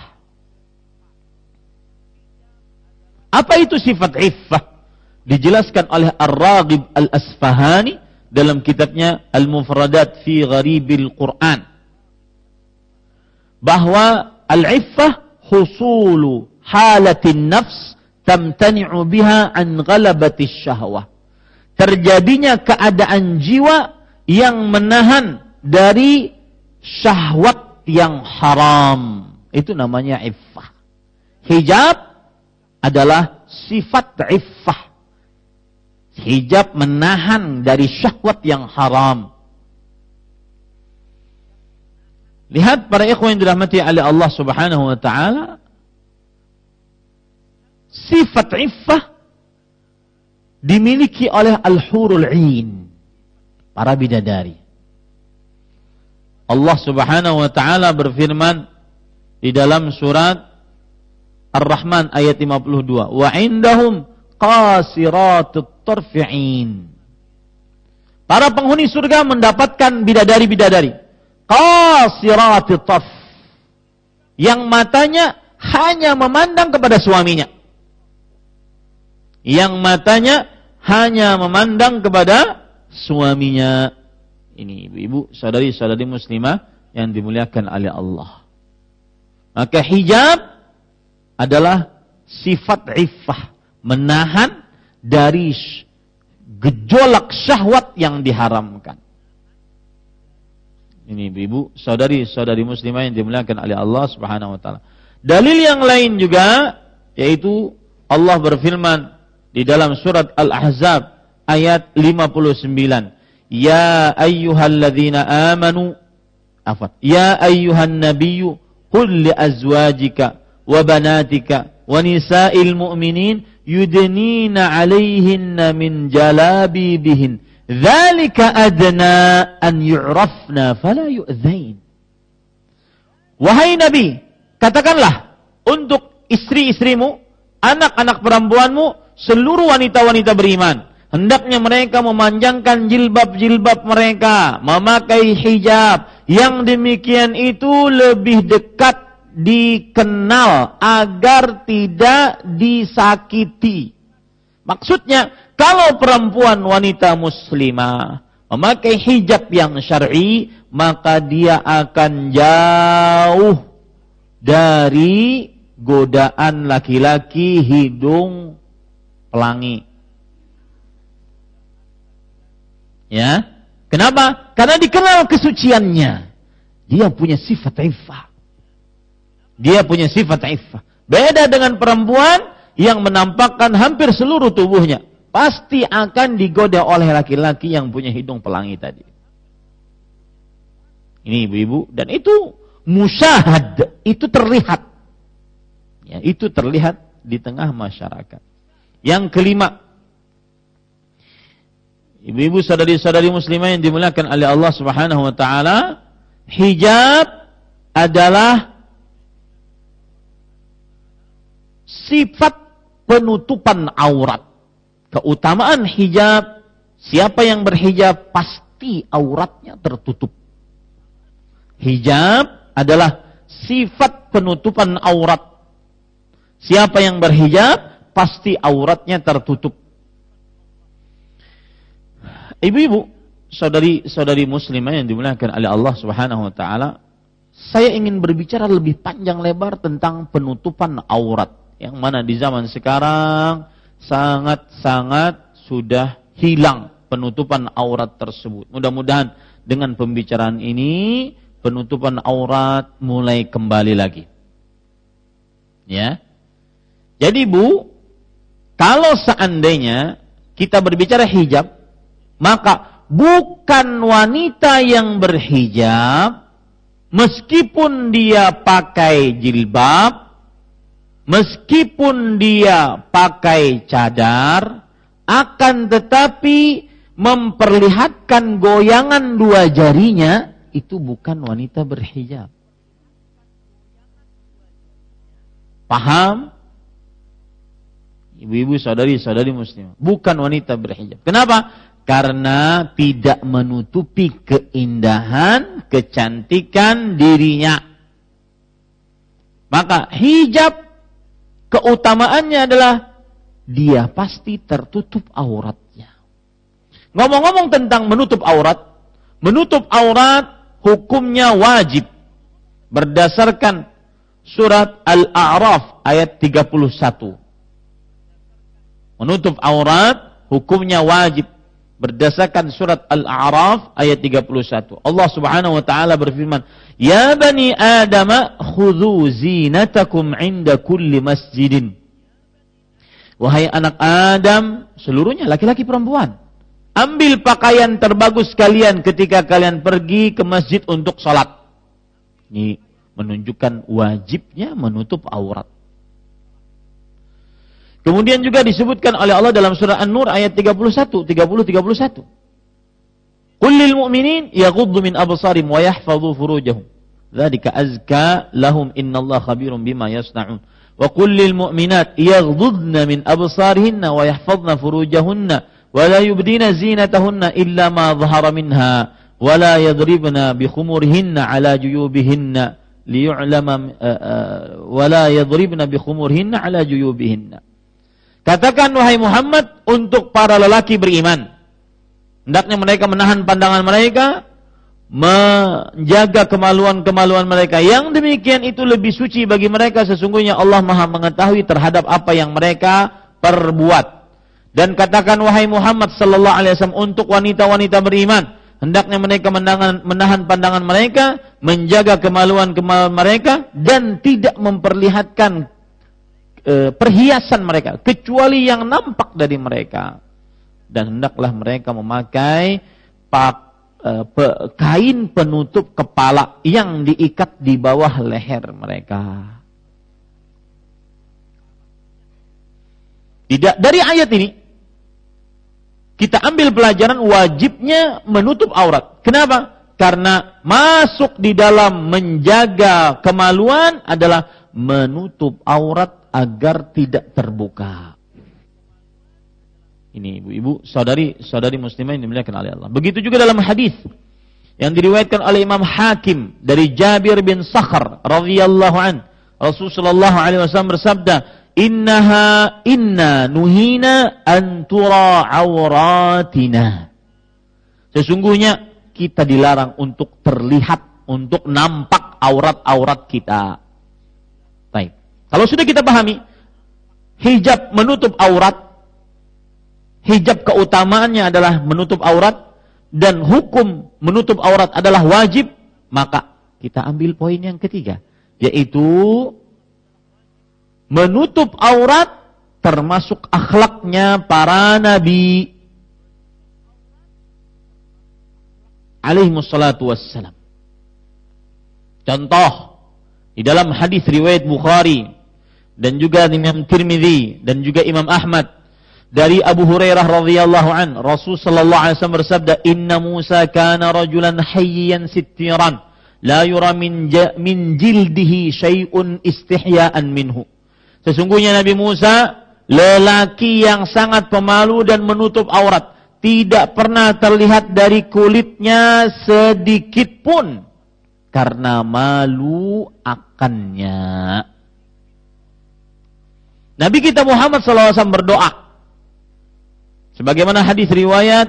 Apa itu sifat iffah? Dijelaskan oleh Ar-Raghib Al-Asfahani dalam kitabnya Al-Mufradat fi Gharibil Quran, bahwa al-iffah husulu halatin nafs tamtani'u biha an ghalabati syahwah. Terjadinya keadaan jiwa yang menahan dari syahwat yang haram. Itu namanya iffah. Hijab adalah sifat iffah. Hijab menahan dari syahwat yang haram. Lihat para ikhwan yang dirahmati oleh Allah Subhanahu wa taala, sifat iffah dimiliki oleh al-hurul 'ain, para bidadari. Allah Subhanahu wa taala berfirman di dalam surat Ar-Rahman ayat lima puluh dua, wa indahum qasiratut tarfi'in. Para penghuni surga mendapatkan bidadari-bidadari qasiratut tarf, yang matanya hanya memandang kepada suaminya. Yang matanya hanya memandang kepada suaminya. Ini ibu-ibu, saudari-saudari muslimah yang dimuliakan oleh Allah. Maka hijab adalah sifat iffah, menahan dari gejolak syahwat yang diharamkan. Ini ibu-ibu, saudari-saudari muslimah yang dimuliakan oleh Allah Subhanahu wa taala. Dalil yang lain juga, yaitu Allah berfirman di dalam surat Al-Ahzab ayat lima puluh sembilan, ya ayyuhalladzina amanu, afwan, ya ayyuhan nabiyyu qul li azwajika wa banatika wa nisa'il mu'minin yudnina 'alaihinna min jalabibihin dzalika adna an yu'rafna fala yu'dzain. Wahai Nabi, katakanlah untuk istri-istrimu, anak-anak perempuanmu, seluruh wanita-wanita beriman, hendaknya mereka memanjangkan jilbab-jilbab mereka, memakai hijab. Yang demikian itu lebih dekat dikenal agar tidak disakiti. Maksudnya, kalau perempuan wanita muslimah memakai hijab yang syar'i, maka dia akan jauh dari godaan laki-laki hidung pelangi. Ya, kenapa? Karena dikenal kesuciannya. Dia punya sifat iffah. Dia punya sifat iffah. Beda dengan perempuan yang menampakkan hampir seluruh tubuhnya. Pasti akan digoda oleh laki-laki yang punya hidung pelangi tadi. Ini ibu-ibu, dan itu musyahad, itu terlihat. Ya, itu terlihat di tengah masyarakat. Yang kelima, ibu-ibu saudari-saudari muslimah yang dimuliakan oleh Allah Subhanahu wa taala, hijab adalah sifat penutupan aurat. Keutamaan hijab, siapa yang berhijab pasti auratnya tertutup. Hijab adalah sifat penutupan aurat. Siapa yang berhijab pasti auratnya tertutup. Ibu-ibu, saudari-saudari muslimah yang dimuliakan oleh Allah Subhanahu wa taala, saya ingin berbicara lebih panjang lebar tentang penutupan aurat yang mana di zaman sekarang sangat-sangat sudah hilang penutupan aurat tersebut. Mudah-mudahan dengan pembicaraan ini penutupan aurat mulai kembali lagi. Ya. Jadi Bu, kalau seandainya kita berbicara hijab, maka bukan wanita yang berhijab, meskipun dia pakai jilbab, meskipun dia pakai cadar, akan tetapi memperlihatkan goyangan dua jarinya, itu bukan wanita berhijab. Paham? Ibu-ibu, saudari-saudari muslimah, bukan wanita berhijab. Kenapa? Karena tidak menutupi keindahan, kecantikan dirinya. Maka hijab keutamaannya adalah dia pasti tertutup auratnya. Ngomong-ngomong tentang menutup aurat, menutup aurat hukumnya wajib berdasarkan surat Al-A'raf ayat tiga puluh satu. Menutup aurat hukumnya wajib berdasarkan surat Al-A'raf ayat tiga puluh satu. Allah Subhanahu wa taala berfirman, "Ya bani Adam, khudhu zinatakum 'inda kulli masjidin." Wahai anak Adam, seluruhnya laki-laki perempuan, ambil pakaian terbagus kalian ketika kalian pergi ke masjid untuk salat. Ini menunjukkan wajibnya menutup aurat. Kemudian juga disebutkan oleh Allah dalam surah An-Nur ayat tiga puluh satu, tiga puluh tiga puluh satu. Qul lil mu'minin yaghuddu min absarihim wa yahfadhu furujahum. Dzalika azka lahum innallaha khabirum bima yasna'un. Wa qul lil mu'minat yaghuddna min absarihinna wa yahfadhna furujahunna wa la yubdina zinatahunna illa ma dhahara minha wa la yadribna bi khumurihinna ala juyubihinna liyu'lama wa la yadribna bi khumurihinna ala juyubihinna. Katakan wahai Muhammad untuk para lelaki beriman, hendaknya mereka menahan pandangan mereka, menjaga kemaluan-kemaluan mereka. Yang demikian itu lebih suci bagi mereka, sesungguhnya Allah Maha mengetahui terhadap apa yang mereka perbuat. Dan katakan wahai Muhammad sallallahu alaihi wasallam untuk wanita-wanita beriman, hendaknya mereka menahan, menahan pandangan mereka, menjaga kemaluan-kemaluan mereka, dan tidak memperlihatkan perhiasan mereka kecuali yang nampak dari mereka, dan hendaklah mereka memakai pak, uh, pe, kain penutup kepala yang diikat di bawah leher mereka. Tidak, dari ayat ini kita ambil pelajaran wajibnya menutup aurat. Kenapa? Karena masuk di dalam menjaga kemaluan adalah menutup aurat agar tidak terbuka. Ini ibu-ibu, saudari-saudari muslimah yang dimuliakan oleh Allah. Begitu juga dalam hadis yang diriwayatkan oleh Imam Hakim dari Jabir bin Sakhar radhiyallahu an, Rasulullah sallallahu alaihi wasallam bersabda, "Innaha inna nuhina an tura auratina." Sesungguhnya kita dilarang untuk terlihat, untuk nampak aurat-aurat kita. Baik. Kalau sudah kita pahami, hijab menutup aurat, hijab keutamaannya adalah menutup aurat, dan hukum menutup aurat adalah wajib, maka kita ambil poin yang ketiga. yaitu menutup aurat termasuk akhlaknya para nabi alaihimussalatu wassalam. Contoh, di dalam hadis riwayat Bukhari dan juga Imam Tirmidzi dan juga Imam Ahmad dari Abu Hurairah radhiyallahu an, Rasul sallallahu alaihi wasallam bersabda, "Inna Musa kana rajulan hayyan sittiran, la yura min ja, min jildihi syai'un istihya'an minhu." Sesungguhnya Nabi Musa lelaki yang sangat pemalu dan menutup aurat, tidak pernah terlihat dari kulitnya sedikit pun karena malu akannya. Nabi kita Muhammad sallallahu alaihi wasallam berdoa sebagaimana hadis riwayat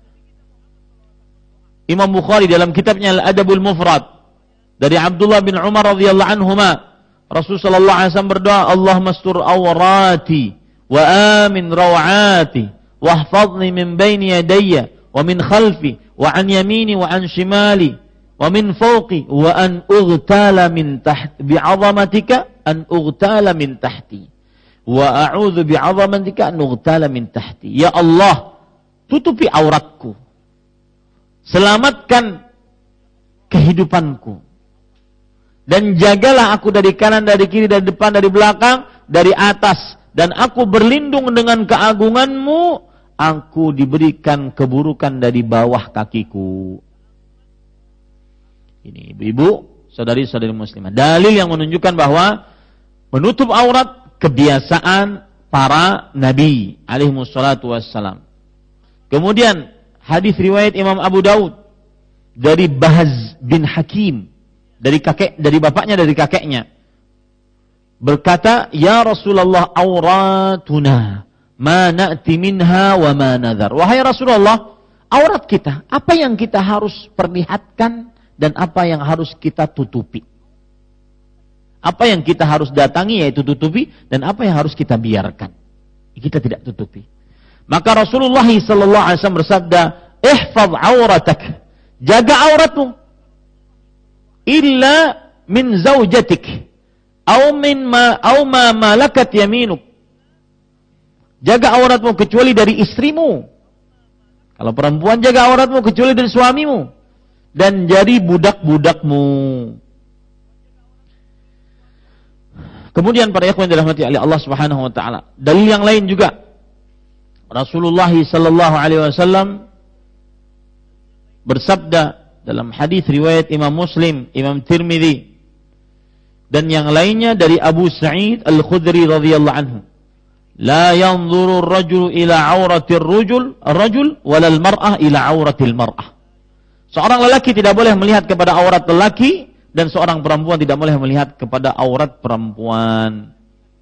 Imam Bukhari dalam kitabnya Al-Adabul Mufrad dari Abdullah bin Umar radhiyallahu anhuma, Rasul sallallahu alaihi wasallam berdoa, "Allahumma astur awrati wa amin rawati wahfazni min baini yadayya wa min khalfi wa an yamini wa an shimali wa min fawqi wa an ughtala min tahti bi'azamatika an ughtala min tahti wa a'udzu bi'azamatika an ughtala min tahti." Ya Allah, tutupi auratku, selamatkan kehidupanku, dan jagalah aku dari kanan, dari kiri, dari depan, dari belakang, dari atas, dan aku berlindung dengan keagunganmu, aku diberikan keburukan dari bawah kakiku. Ini ibu-ibu, saudari-saudari muslimah, dalil yang menunjukkan bahwa menutup aurat kebiasaan para nabi alaihi wassalatu wassalam. Kemudian hadis riwayat Imam Abu Daud dari Bahz bin Hakim, dari kakek, dari bapaknya, dari kakeknya, berkata, "Ya Rasulullah, auratuna ma na'ti minha wa ma nadhar." Wahai Rasulullah, aurat kita, apa yang kita harus perlihatkan dan apa yang harus kita tutupi? Apa yang kita harus datangi yaitu tutupi, dan apa yang harus kita biarkan, kita tidak tutupi. Maka Rasulullah sallallahu alaihi wasallam bersabda, "Ihfaz auratak." Jaga auratmu. Illa min zaujatik au min ma au ma malakat yaminuk. Jaga auratmu kecuali dari istrimu. Kalau perempuan, jaga auratmu kecuali dari suamimu dan dari budak-budakmu. Kemudian para ikhwan dirahmati oleh Allah Subhanahu wa taala, dalil yang lain juga, Rasulullah sallallahu alaihi wasallam bersabda dalam hadis riwayat Imam Muslim, Imam Tirmidzi dan yang lainnya dari Abu Sa'id Al-Khudri radhiyallahu anhu, "La yanzuru ar-rajulu ila 'aurati ar-rajul ar-rajul wala al-mar'ah ila 'aurati al-mar'ah." Seorang lelaki tidak boleh melihat kepada aurat lelaki, dan seorang perempuan tidak boleh melihat kepada aurat perempuan.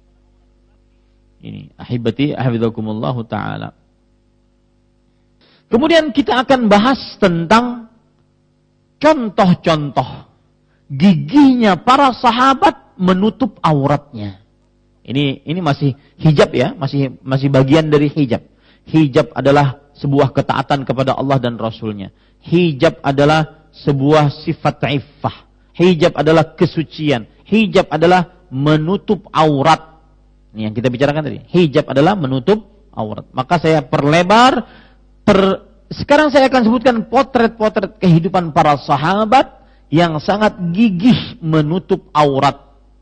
Ini ahibati hafizakumullah taala. Kemudian kita akan bahas tentang contoh-contoh gigihnya para sahabat menutup auratnya. Ini ini masih hijab ya, masih masih bagian dari hijab. Hijab adalah sebuah ketaatan kepada Allah dan Rasul-Nya. Hijab adalah sebuah sifat iffah. Hijab adalah kesucian. Hijab adalah menutup aurat. Ini yang kita bicarakan tadi. Hijab adalah menutup aurat. Maka saya perlebar. Per, sekarang saya akan sebutkan potret-potret kehidupan para sahabat yang sangat gigih menutup aurat.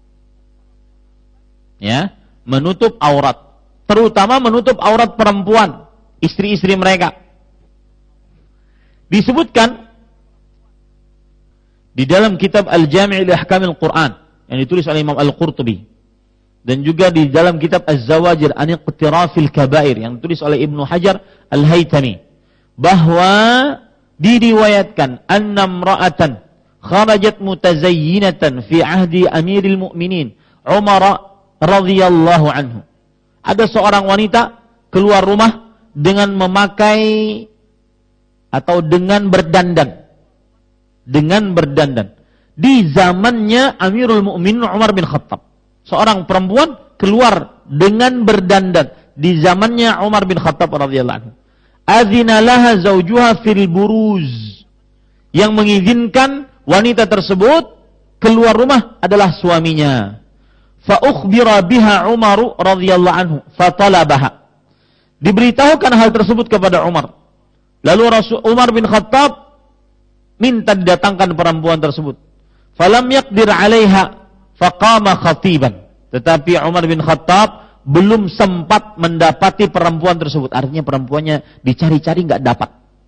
Ya, menutup aurat. Terutama menutup aurat perempuan, istri-istri mereka. Disebutkan di dalam kitab Al-Jami' li Ahkamil Quran yang ditulis oleh Imam Al-Qurtubi, dan juga di dalam kitab Az-Zawajir an Iqtirafil Kabair yang ditulis oleh Ibnu Hajar Al-Haytami, bahwa diriwayatkan anna imra'atan kharajat mutazayyinatan fi ahdi Amiril Mu'minin Umar radhiyallahu anhu. Ada seorang wanita keluar rumah dengan memakai atau dengan berdandan. Dengan berdandan. Di zamannya Amirul Mukminin Umar bin Khattab. Seorang perempuan keluar dengan berdandan di zamannya Umar bin Khattab radhiyallahu anhu. Adzina laha zawjuha fil buruz. Yang mengizinkan wanita tersebut keluar rumah adalah suaminya. Fa ukhbira biha Umar radhiyallahu anhu fatalabaha. Diberitahukan hal tersebut kepada Umar. Lalu Rasul Umar bin Khattab minta didatangkan perempuan tersebut. Falam yaqdir 'alaiha faqama khatiban. Tetapi Umar bin Khattab belum sempat mendapati perempuan tersebut. Artinya perempuannya dicari-cari enggak dapat.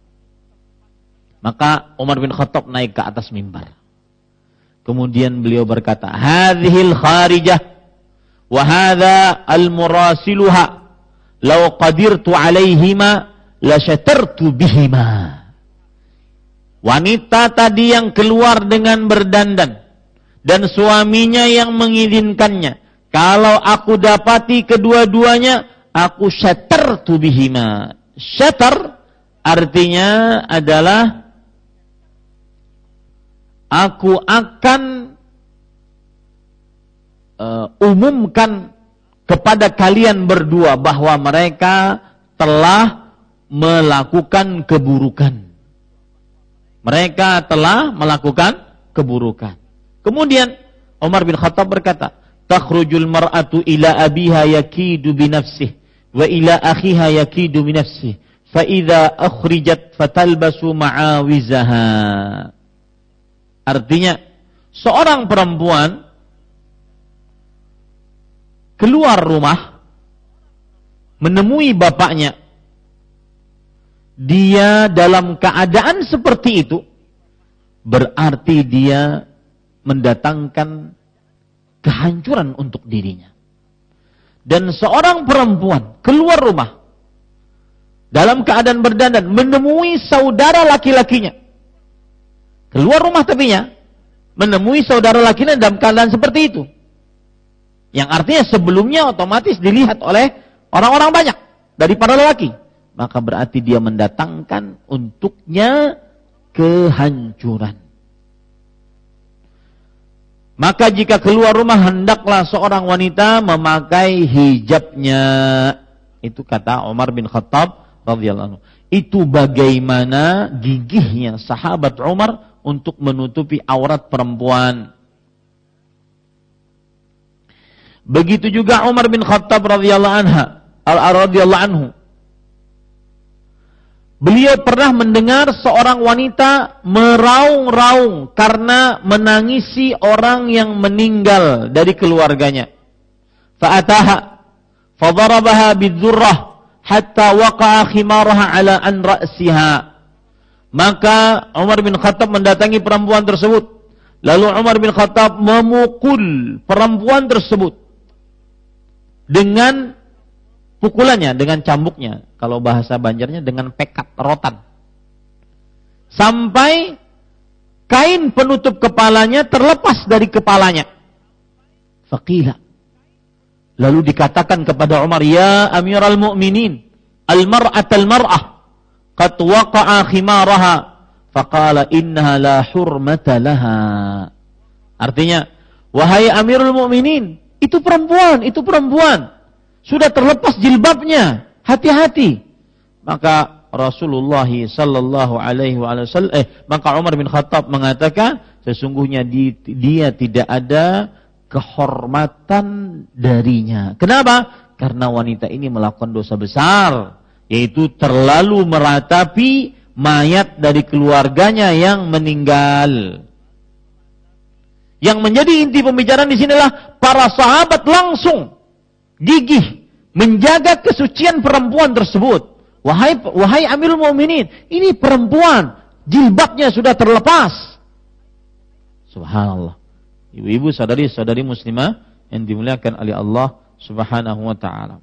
Maka Umar bin Khattab naik ke atas mimbar. Kemudian beliau berkata, "Hadhil kharijah wa hadha al-murasiluha law qadirtu 'alaihima la syatartu bihima." Wanita tadi yang keluar dengan berdandan dan suaminya yang mengizinkannya. Kalau aku dapati kedua-duanya, aku syatartu bihima. Syatar artinya adalah aku akan uh, umumkan kepada kalian berdua bahwa mereka telah melakukan keburukan. Mereka telah melakukan keburukan. Kemudian Umar bin Khattab berkata, "Takhrujul mar'atu ila abiha yakidu bi nafsihi wa ila akhiha yakidu bi nafsihi, fa idza akhrijat fatalbasu ma'awizaha." Artinya, seorang perempuan keluar rumah menemui bapaknya. Dia dalam keadaan seperti itu, berarti dia mendatangkan kehancuran untuk dirinya. Dan seorang perempuan keluar rumah dalam keadaan berdandan menemui saudara laki-lakinya. Keluar rumah tapinya menemui saudara lakinya dalam keadaan seperti itu. Yang artinya sebelumnya otomatis dilihat oleh orang-orang banyak dari para lelaki. Maka berarti dia mendatangkan untuknya kehancuran. Maka jika keluar rumah hendaklah seorang wanita memakai hijabnya. Itu kata Umar bin Khattab radhiyallahu anhu. Itu bagaimana gigihnya sahabat Umar untuk menutupi aurat perempuan. Begitu juga Umar bin Khattab radhiyallahu anha, radhiyallahu anhu. Beliau pernah mendengar seorang wanita meraung-raung karena menangisi orang yang meninggal dari keluarganya. Fa'ataha fadarabaha bidzurrah hatta waqa'a khimaraha ala an ra'siha. Maka Umar bin Khattab mendatangi perempuan tersebut. Lalu Umar bin Khattab memukul perempuan tersebut dengan pukulannya, dengan cambuknya. Kalau bahasa Banjarnya dengan pekat, rotan. Sampai kain penutup kepalanya terlepas dari kepalanya. Faqila. Lalu dikatakan kepada Umar, "Ya Amirul Mukminin, al-mar'at al-mar'ah qad waqa'a khimaraha." Faqala innaha la hurmata laha. Artinya, wahai Amirul Mukminin, itu perempuan, itu perempuan. Sudah terlepas jilbabnya, hati-hati. Maka Rasulullah sallallahu alaihi wasallam eh maka Umar bin Khattab mengatakan, sesungguhnya di, dia tidak ada kehormatan darinya. Kenapa? Karena wanita ini melakukan dosa besar, yaitu terlalu meratapi mayat dari keluarganya yang meninggal. Yang menjadi inti pembicaraan di sinilah para sahabat langsung gigih menjaga kesucian perempuan tersebut. Wahai wahai Amirul Mukminin, ini perempuan, jilbabnya sudah terlepas. Subhanallah. Ibu-ibu, saudari-saudari muslimah yang dimuliakan oleh Allah Subhanahu wa taala.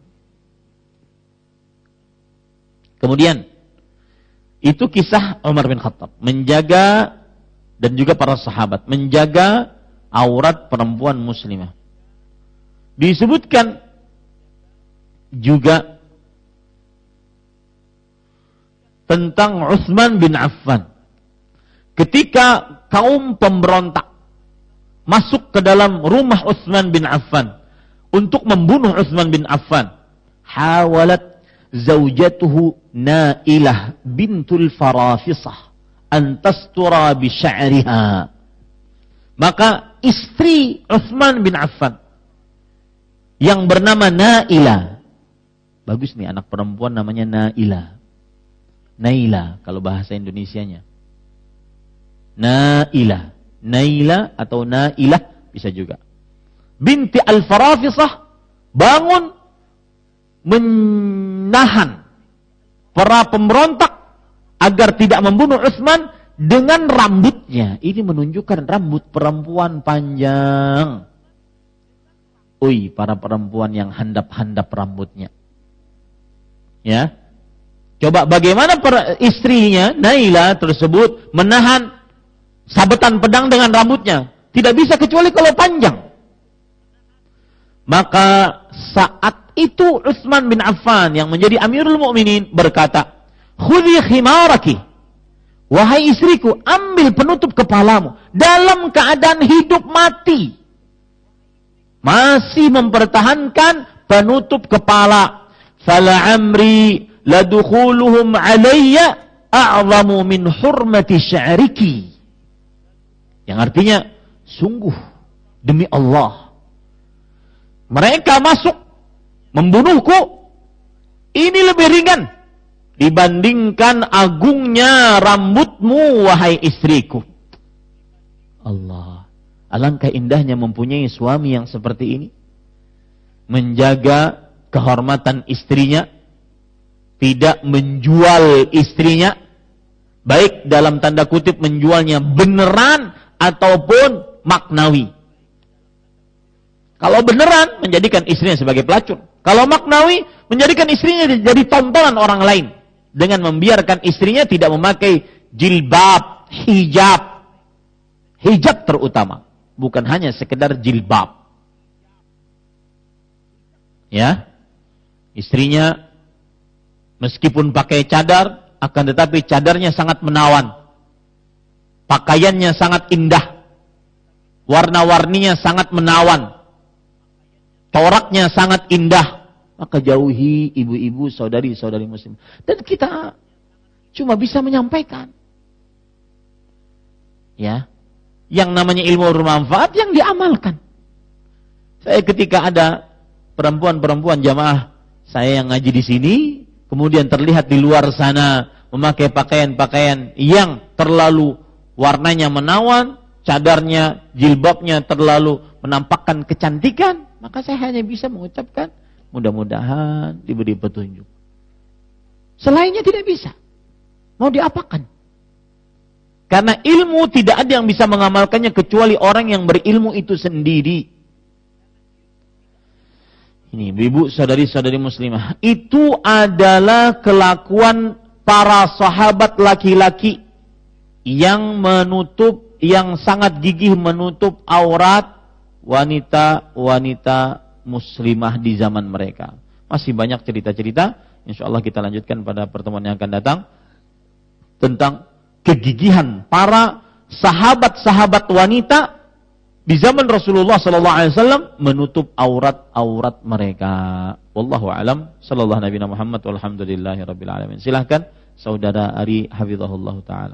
Kemudian itu kisah Umar bin Khattab menjaga, dan juga para sahabat menjaga aurat perempuan muslimah. Disebutkan juga tentang Utsman bin Affan. Ketika kaum pemberontak masuk ke dalam rumah Utsman bin Affan untuk membunuh Utsman bin Affan, hawalat zaujatuhu Nailah bintul Farafisah an tastura bi sya'riha. Maka istri Utsman bin Affan yang bernama Naila, bagus nih anak perempuan namanya Naila, Naila kalau bahasa Indonesianya, Naila, Naila atau Nailah bisa juga, binti Al-Farafisah, bangun menahan para pemberontak agar tidak membunuh Utsman dengan rambutnya. Ini menunjukkan rambut perempuan panjang. Ui, para perempuan yang handap-handap rambutnya. Ya. Coba bagaimana istrinya Naila tersebut menahan sabetan pedang dengan rambutnya? Tidak bisa kecuali kalau panjang. Maka saat itu Utsman bin Affan yang menjadi Amirul Mukminin berkata, "Khudhi khimaraki." Wahai istriku, ambil penutup kepalamu dalam keadaan hidup mati. Masih mempertahankan penutup kepala. Fala amri ladukhuluhum alayya a'zamu min hurmati sya'riki. Yang artinya, sungguh demi Allah, mereka masuk membunuhku ini lebih ringan dibandingkan agungnya rambutmu, wahai istriku. Allah, alangkah indahnya mempunyai suami yang seperti ini, menjaga kehormatan istrinya, tidak menjual istrinya, baik dalam tanda kutip menjualnya beneran ataupun maknawi. Kalau beneran, menjadikan istrinya sebagai pelacur. Kalau maknawi, menjadikan istrinya jadi tontonan orang lain dengan membiarkan istrinya tidak memakai jilbab, hijab. Hijab terutama, bukan hanya sekedar jilbab. Ya. Istrinya meskipun pakai cadar, akan tetapi cadarnya sangat menawan. Pakaiannya sangat indah. Warna-warninya sangat menawan. Coraknya sangat indah. Maka jauhi ibu-ibu, saudari-saudari muslim. Dan kita cuma bisa menyampaikan. Ya. Yang namanya ilmu bermanfaat yang diamalkan. Saya ketika ada perempuan-perempuan jamaah saya yang ngaji di sini, kemudian terlihat di luar sana memakai pakaian-pakaian yang terlalu warnanya menawan, cadarnya, jilbabnya terlalu menampakkan kecantikan, maka saya hanya bisa mengucapkan mudah-mudahan diberi petunjuk. Selainnya tidak bisa. Mau diapakan? Karena ilmu tidak ada yang bisa mengamalkannya kecuali orang yang berilmu itu sendiri. Ini ibu, saudari-saudari muslimah, itu adalah kelakuan para sahabat laki-laki yang menutup, yang sangat gigih menutup aurat wanita-wanita muslimah di zaman mereka. Masih banyak cerita-cerita, insyaallah kita lanjutkan pada pertemuan yang akan datang, tentang kegigihan para sahabat-sahabat wanita di zaman Rasulullah sallallahu alaihi wasallam menutup aurat-aurat mereka. Wallahu alam, sallallahu nabiyana Muhammad walhamdulillahi rabbil alamin. Silakan saudara Ari hafizahullah taala.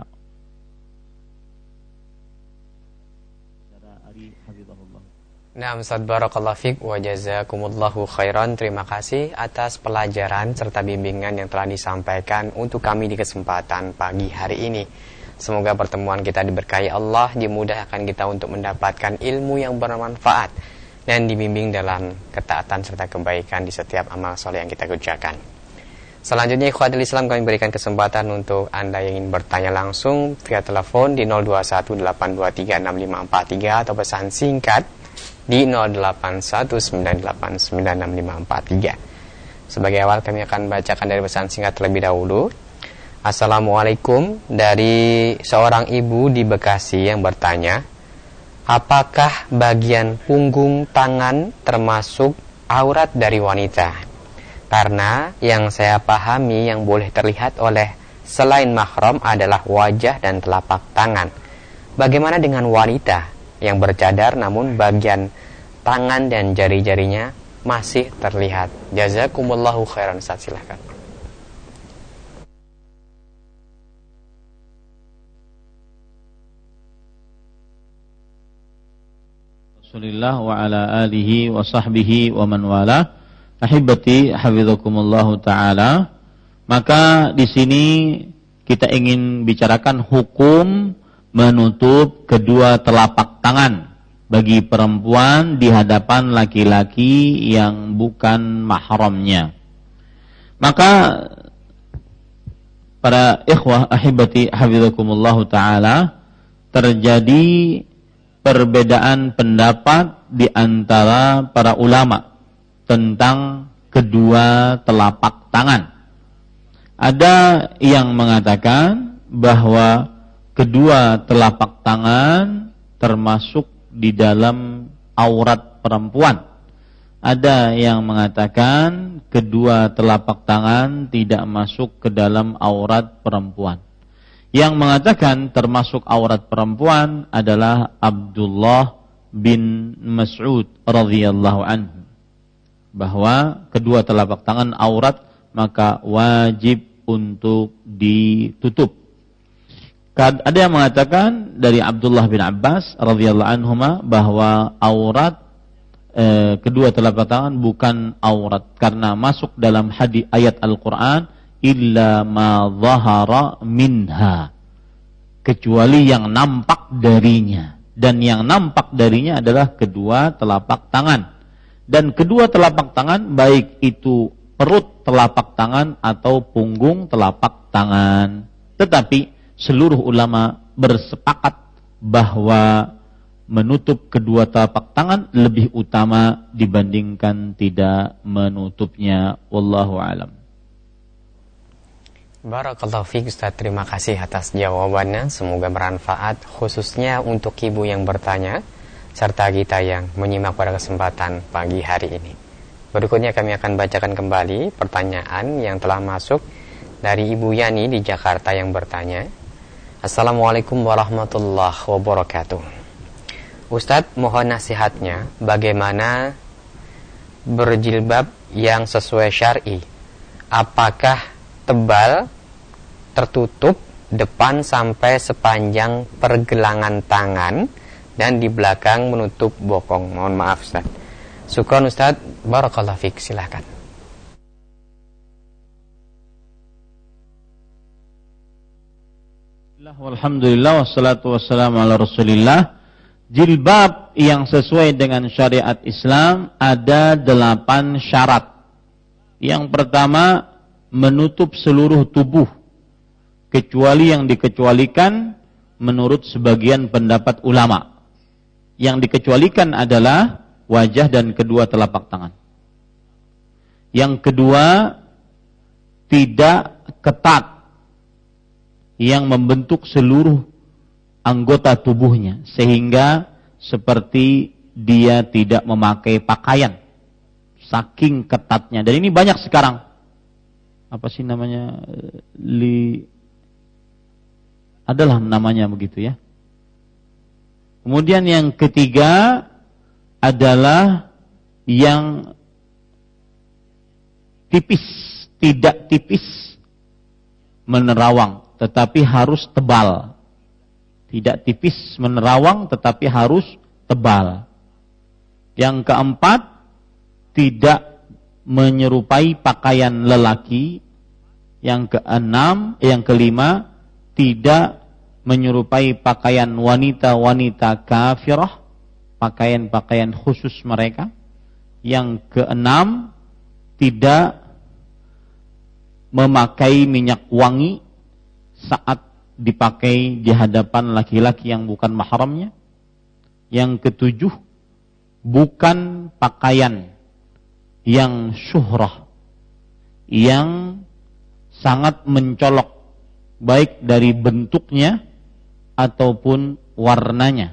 Nah, Ustaz barakallahu fiik wa jazakumullahu khairan. Terima kasih atas pelajaran serta bimbingan yang telah disampaikan untuk kami di kesempatan pagi hari ini. Semoga pertemuan kita diberkahi Allah, dimudahkan kita untuk mendapatkan ilmu yang bermanfaat dan dibimbing dalam ketaatan serta kebaikan di setiap amal soleh yang kita kerjakan. Selanjutnya ikhwatul Islam, kami berikan kesempatan untuk Anda yang ingin bertanya langsung via telepon di nol dua satu delapan dua tiga enam lima empat tiga atau pesan singkat di nol delapan satu sembilan delapan sembilan enam lima empat tiga. Sebagai awal kami akan bacakan dari pesan singkat terlebih dahulu. Assalamualaikum, dari seorang ibu di Bekasi yang bertanya, apakah bagian punggung tangan termasuk aurat dari wanita? Karena yang saya pahami yang boleh terlihat oleh selain mahram adalah wajah dan telapak tangan. Bagaimana dengan wanita yang bercadar namun bagian tangan dan jari-jarinya masih terlihat? Jazakumullahu khairan. Ustaz, silakan. Rasulillah wa ala alihi wa sahbihi wa man wala. Ahibati hafizakumullahu taala. Maka di sini kita ingin bicarakan hukum menutup kedua telapak tangan bagi perempuan di hadapan laki-laki yang bukan mahramnya. Maka para ikhwah ahibati hafizakumullahu taala, terjadi perbedaan pendapat di antara para ulama tentang kedua telapak tangan. Ada yang mengatakan bahwa kedua telapak tangan termasuk di dalam aurat perempuan. Ada yang mengatakan kedua telapak tangan tidak masuk ke dalam aurat perempuan. Yang mengatakan termasuk aurat perempuan adalah Abdullah bin Mas'ud radhiyallahu anhu, bahwa kedua telapak tangan aurat maka wajib untuk ditutup. Ada yang mengatakan dari Abdullah bin Abbas radhiyallahu anhuma bahwa aurat eh, kedua telapak tangan bukan aurat karena masuk dalam hadis ayat Al-Qur'an illa ma zahara minha, kecuali yang nampak darinya, dan yang nampak darinya adalah kedua telapak tangan. Dan kedua telapak tangan baik itu perut telapak tangan atau punggung telapak tangan. Tetapi seluruh ulama bersepakat bahwa menutup kedua telapak tangan lebih utama dibandingkan tidak menutupnya. Wallahu a'lam. Barakallahu fiik Ustaz, terima kasih atas jawabannya. Semoga bermanfaat khususnya untuk ibu yang bertanya serta kita yang menyimak pada kesempatan pagi hari ini. Berikutnya kami akan bacakan kembali pertanyaan yang telah masuk dari Ibu Yani di Jakarta yang bertanya. Assalamualaikum warahmatullahi wabarakatuh. Ustaz, mohon nasihatnya bagaimana berjilbab yang sesuai syar'i. Apakah tebal, tertutup depan sampai sepanjang pergelangan tangan dan di belakang menutup bokong? Mohon maaf Ustaz. Syukran Ustaz, barakallahu fiik, silakan. Alhamdulillah wassalatu wassalamu ala Rasulillah. Jilbab yang sesuai dengan syariat Islam ada delapan syarat. Yang pertama, menutup seluruh tubuh kecuali yang dikecualikan menurut sebagian pendapat ulama. Yang dikecualikan adalah wajah dan kedua telapak tangan. Yang kedua, tidak ketat yang membentuk seluruh anggota tubuhnya sehingga seperti dia tidak memakai pakaian, saking ketatnya. Dan ini banyak sekarang. Apa sih namanya, li adalah namanya begitu ya. Kemudian yang ketiga adalah yang tipis, tidak tipis menerawang tetapi harus tebal. Tidak tipis menerawang tetapi harus tebal. Yang keempat, tidak menyerupai pakaian lelaki. Yang keenam, yang kelima, tidak menyerupai pakaian wanita-wanita kafirah, pakaian-pakaian khusus mereka. Yang keenam, tidak memakai minyak wangi saat dipakai di hadapan laki-laki yang bukan mahramnya. Yang ketujuh, bukan pakaian yang syuhrah, yang sangat mencolok baik dari bentuknya ataupun warnanya.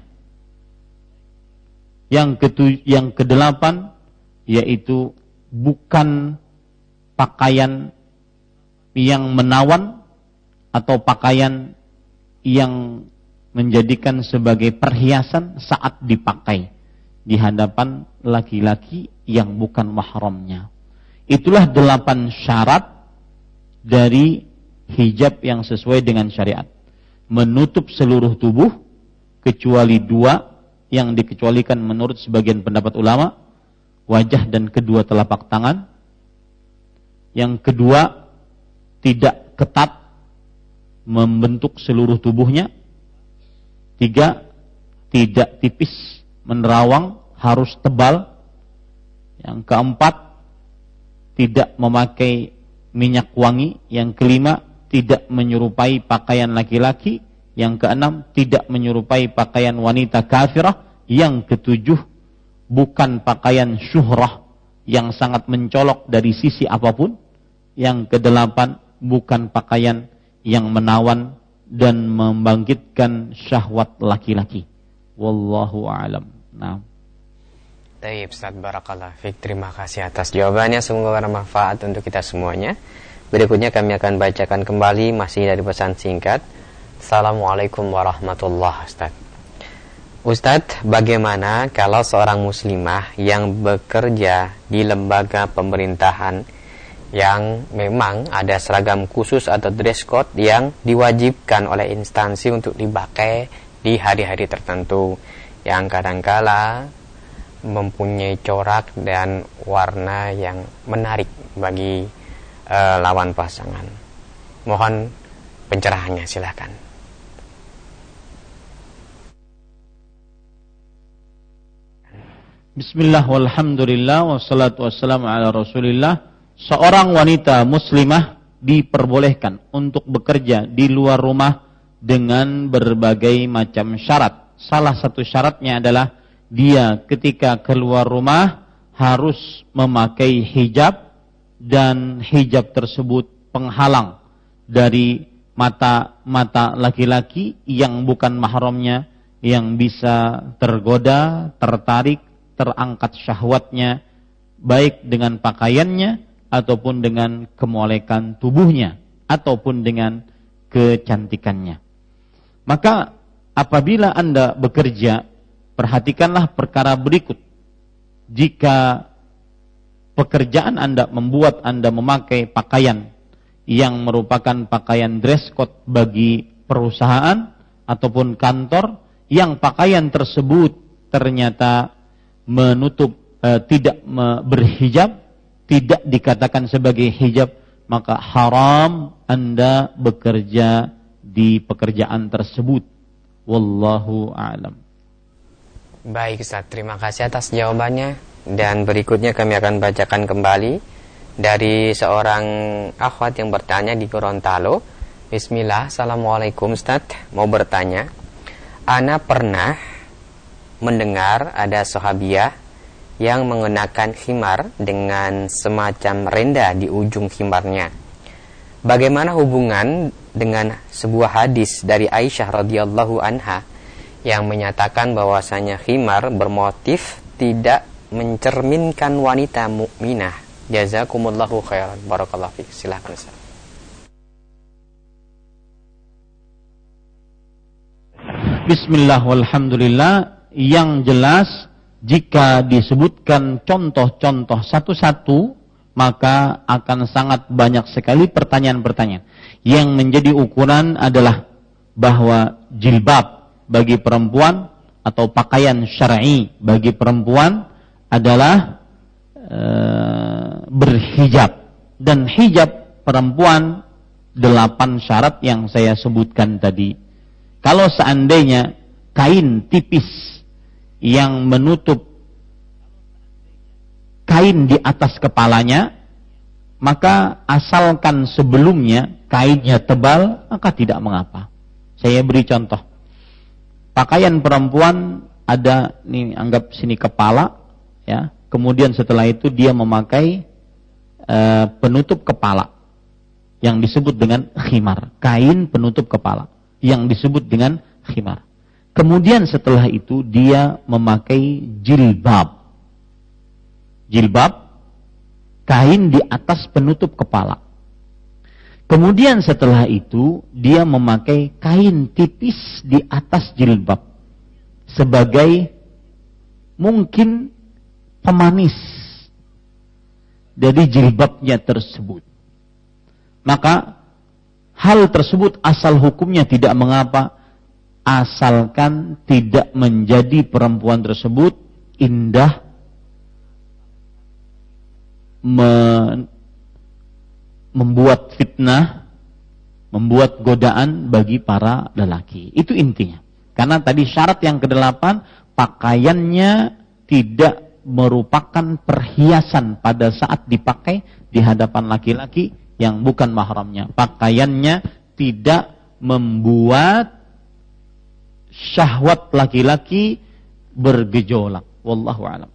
Yang ketujuh, yang kedelapan, yaitu bukan pakaian yang menawan atau pakaian yang menjadikan sebagai perhiasan saat dipakai di hadapan laki-laki yang bukan mahramnya. Itulah delapan syarat dari hijab yang sesuai dengan syariat. Menutup seluruh tubuh kecuali dua yang dikecualikan menurut sebagian pendapat ulama, wajah dan kedua telapak tangan. Yang kedua, tidak ketat membentuk seluruh tubuhnya. Tiga, tidak tipis menerawang, harus tebal. Yang keempat, tidak memakai minyak wangi. Yang kelima, tidak menyerupai pakaian laki-laki. Yang keenam, tidak menyerupai pakaian wanita kafirah. Yang ketujuh, bukan pakaian syuhrah yang sangat mencolok dari sisi apapun. Yang kedelapan, bukan pakaian yang menawan dan membangkitkan syahwat laki-laki. Wallahu a'lam. Nah. Baik, Ustaz, barakallah fiik. Terima kasih atas jawabannya, semoga bermanfaat untuk kita semuanya. Berikutnya kami akan bacakan kembali masih dari pesan singkat. Assalamualaikum warahmatullahi wabarakatuh. Ustadz, bagaimana kalau seorang muslimah yang bekerja di lembaga pemerintahan yang memang ada seragam khusus atau dress code yang diwajibkan oleh instansi untuk dipakai di hari-hari tertentu, yang kadangkala mempunyai corak dan warna yang menarik bagi uh, lawan pasangan? Mohon pencerahannya, silakan. Bismillah walhamdulillah wassalatu wassalamu ala rasulillah. Seorang wanita muslimah diperbolehkan untuk bekerja di luar rumah dengan berbagai macam syarat. Salah satu syaratnya adalah dia ketika keluar rumah harus memakai hijab, dan hijab tersebut penghalang dari mata-mata laki-laki yang bukan mahramnya, yang bisa tergoda, tertarik, terangkat syahwatnya, baik dengan pakaiannya ataupun dengan kemolekan tubuhnya ataupun dengan kecantikannya. Maka apabila Anda bekerja, perhatikanlah perkara berikut. Jika pekerjaan Anda membuat Anda memakai pakaian yang merupakan pakaian dress code bagi perusahaan ataupun kantor, yang pakaian tersebut ternyata menutup, e, tidak me, berhijab, tidak dikatakan sebagai hijab, maka haram Anda bekerja di pekerjaan tersebut. Wallahu a'lam. Baik, Ustaz, terima kasih atas jawabannya. Dan berikutnya kami akan bacakan kembali dari seorang akhwat yang bertanya di Gorontalo. Bismillah, Assalamualaikum Ustaz, mau bertanya, ana pernah mendengar ada sahabiah yang mengenakan khimar dengan semacam renda di ujung khimarnya. Bagaimana hubungan dengan sebuah hadis dari Aisyah radhiyallahu anha yang menyatakan bahwasanya khimar bermotif tidak mencerminkan wanita mukminah? Jazakumullahu khairan. Barakallahu fiik. Silakan Ustaz. Bismillah walhamdulillah. Yang jelas, jika disebutkan contoh-contoh satu-satu, maka akan sangat banyak sekali pertanyaan-pertanyaan. Yang menjadi ukuran adalah bahwa jilbab bagi perempuan atau pakaian syar'i bagi perempuan adalah e, berhijab. Dan hijab perempuan delapan syarat yang saya sebutkan tadi. Kalau seandainya kain tipis yang menutup kain di atas kepalanya, maka asalkan sebelumnya kainnya tebal, maka tidak mengapa. Saya beri contoh. Pakaian perempuan ada, nih anggap sini kepala, ya. Kemudian setelah itu dia memakai uh, penutup kepala yang disebut dengan khimar, kain penutup kepala yang disebut dengan khimar. Kemudian setelah itu dia memakai jilbab. Jilbab, kain di atas penutup kepala. Kemudian setelah itu dia memakai kain tipis di atas jilbab sebagai mungkin pemanis dari jilbabnya tersebut. Maka hal tersebut asal hukumnya tidak mengapa asalkan tidak menjadi perempuan tersebut indah, me- membuat fitnah, membuat godaan bagi para lelaki. Itu intinya. Karena tadi syarat yang kedelapan, pakaiannya tidak merupakan perhiasan pada saat dipakai di hadapan laki-laki yang bukan mahramnya. Pakaiannya tidak membuat syahwat laki-laki bergejolak. Wallahu a'lam.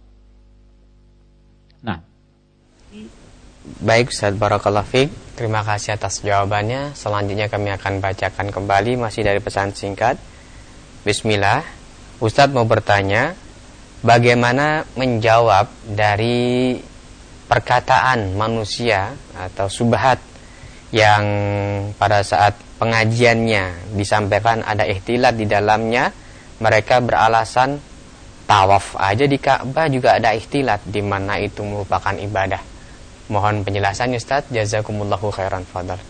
Nah, baik Ustaz, barakallahu fiik. Terima kasih atas jawabannya. Selanjutnya kami akan bacakan kembali masih dari pesan singkat. Bismillah. Ustaz mau bertanya, bagaimana menjawab dari perkataan manusia atau subhat yang pada saat pengajiannya disampaikan ada ikhtilat di dalamnya, mereka beralasan tawaf aja di Ka'bah juga ada ikhtilat, di mana itu merupakan ibadah. Mohon penjelasannya Ustaz, jazakumullahu khairan. Fadhal.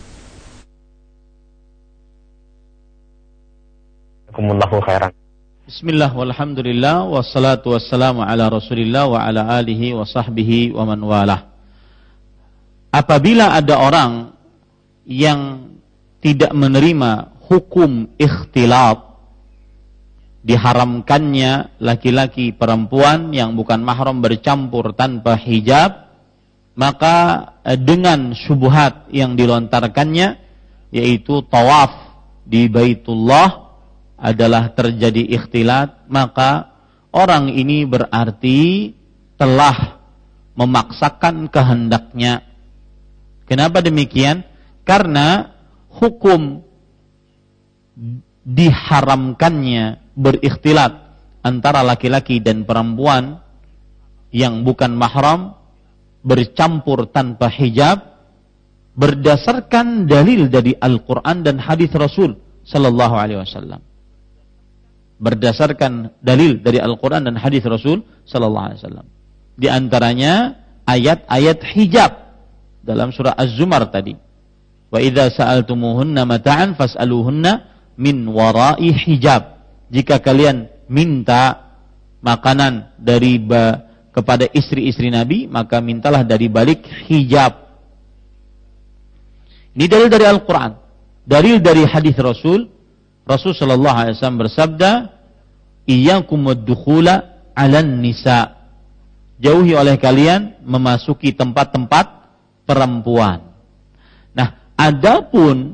Jazakumullahu khairan. Bismillah walhamdulillah wassalatu wassalamu ala Rasulillah wa ala alihi wa sahbihi wa man walah. Apabila ada orang yang tidak menerima hukum ikhtilat, diharamkannya laki-laki perempuan yang bukan mahram bercampur tanpa hijab, maka dengan syubhat yang dilontarkannya, yaitu tawaf di Baitullah adalah terjadi ikhtilat, maka orang ini berarti telah memaksakan kehendaknya. Kenapa demikian? Karena hukum diharamkannya berikhtilat antara laki-laki dan perempuan yang bukan mahram bercampur tanpa hijab berdasarkan dalil dari Al-Quran dan hadis Rasul sallallahu alaihi wasallam. Berdasarkan dalil dari Al-Quran dan hadis Rasul sallallahu alaihi wasallam. Di antaranya ayat-ayat hijab dalam surah Az-Zumar tadi. Wa idza sa'altumuhunna mata'an fas'aluhunna min wara'i hijab. Jika kalian minta makanan dari ba, kepada istri-istri Nabi, maka mintalah dari balik hijab. Ini dalil dari Al-Quran. Dalil dari hadis Rasul. Rasul sallallahu alaihi wasallam bersabda, "Iyyakum wad-dukhula 'alan nisa." Jauhi oleh kalian memasuki tempat-tempat perempuan. Nah, adapun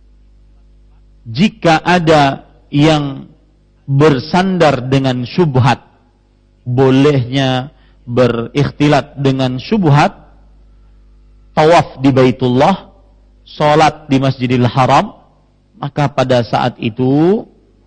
jika ada yang bersandar dengan syubhat, bolehnya berikhtilat dengan syubhat, tawaf di Baitullah, salat di Masjidil Haram, maka pada saat itu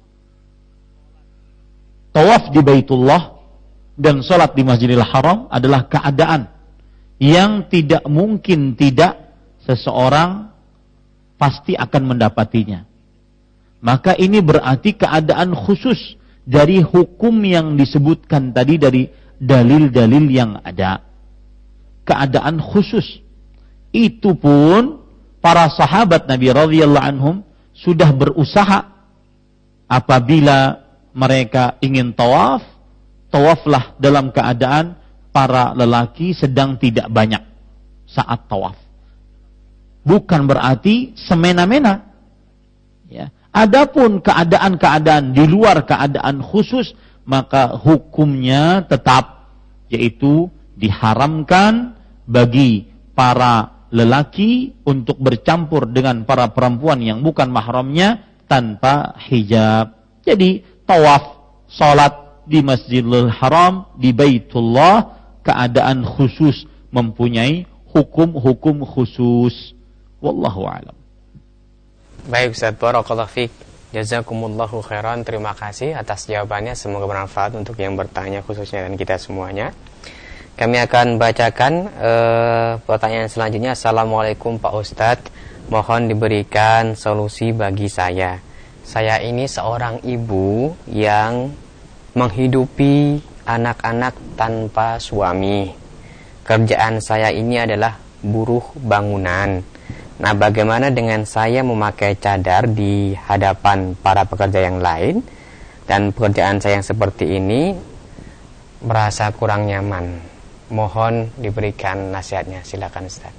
tawaf di Baitullah dan salat di Masjidil Haram adalah keadaan yang tidak mungkin tidak seseorang pasti akan mendapatinya. Maka ini berarti keadaan khusus dari hukum yang disebutkan tadi dari dalil-dalil yang ada. Keadaan khusus. Itu pun para sahabat Nabi radhiyallahu anhum sudah berusaha apabila mereka ingin tawaf, tawaflah dalam keadaan para lelaki sedang tidak banyak saat tawaf. Bukan berarti semena-mena. Ya. Adapun keadaan-keadaan di luar keadaan khusus, maka hukumnya tetap, yaitu diharamkan bagi para lelaki untuk bercampur dengan para perempuan yang bukan mahramnya tanpa hijab. Jadi tawaf, salat di Masjidil Haram, di Baitullah, keadaan khusus mempunyai hukum-hukum khusus. Wallahu a'lam. Baik Ustaz, barakallahu fiik. Jazakumullahu khairan. Terima kasih atas jawabannya. Semoga bermanfaat untuk yang bertanya khususnya dan kita semuanya. Kami akan bacakan uh, pertanyaan selanjutnya. Assalamualaikum Pak Ustadz, mohon diberikan solusi bagi saya. Saya ini seorang ibu yang menghidupi anak-anak tanpa suami. Kerjaan saya ini adalah buruh bangunan. Nah, bagaimana dengan saya memakai cadar di hadapan para pekerja yang lain dan pekerjaan saya yang seperti ini merasa kurang nyaman? Mohon diberikan nasihatnya. Silakan Ustaz.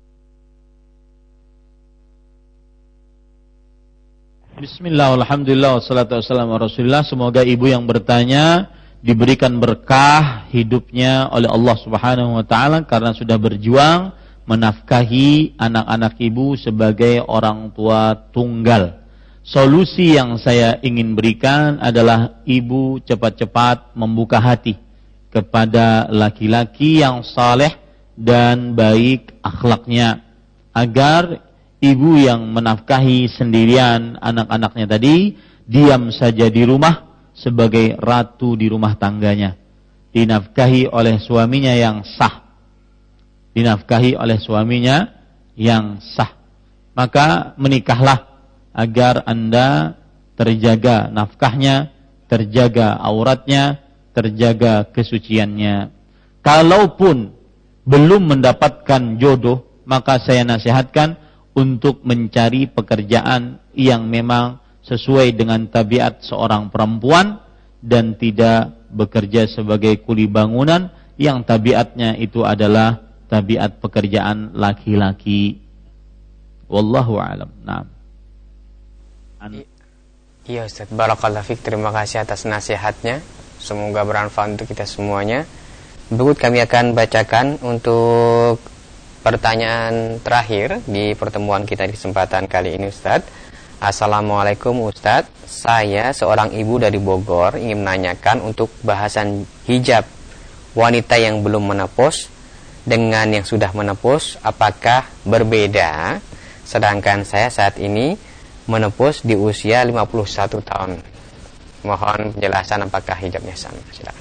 Bismillah, alhamdulillah, wassalatu wassalamu ala rasulillah. Semoga ibu yang bertanya diberikan berkah hidupnya oleh Allah subhanahu wa ta'ala karena sudah berjuang menafkahi anak-anak ibu sebagai orang tua tunggal. Solusi yang saya ingin berikan adalah ibu cepat-cepat membuka hati kepada laki-laki yang saleh dan baik akhlaknya, agar ibu yang menafkahi sendirian anak-anaknya tadi diam saja di rumah sebagai ratu di rumah tangganya, dinafkahi oleh suaminya yang sah, dinafkahi oleh suaminya yang sah. Maka menikahlah agar Anda terjaga nafkahnya, terjaga auratnya, terjaga kesuciannya. Kalaupun belum mendapatkan jodoh, maka saya nasihatkan untuk mencari pekerjaan yang memang sesuai dengan tabiat seorang perempuan dan tidak bekerja sebagai kuli bangunan yang tabiatnya itu adalah tabiat pekerjaan laki-laki. Wallahu a'lam. Naam. Iya Ustaz, barakallahu fiik. Terima kasih atas nasihatnya. Semoga bermanfaat untuk kita semuanya. Berikut kami akan bacakan untuk pertanyaan terakhir di pertemuan kita di kesempatan kali ini, Ustaz. Assalamualaikum Ustaz, saya seorang ibu dari Bogor ingin menanyakan untuk bahasan hijab wanita yang belum menopause dengan yang sudah menopause, apakah berbeda? Sedangkan saya saat ini menopause di usia lima puluh satu tahun. Mohon penjelasan apakah hijabnya sama. Silakan.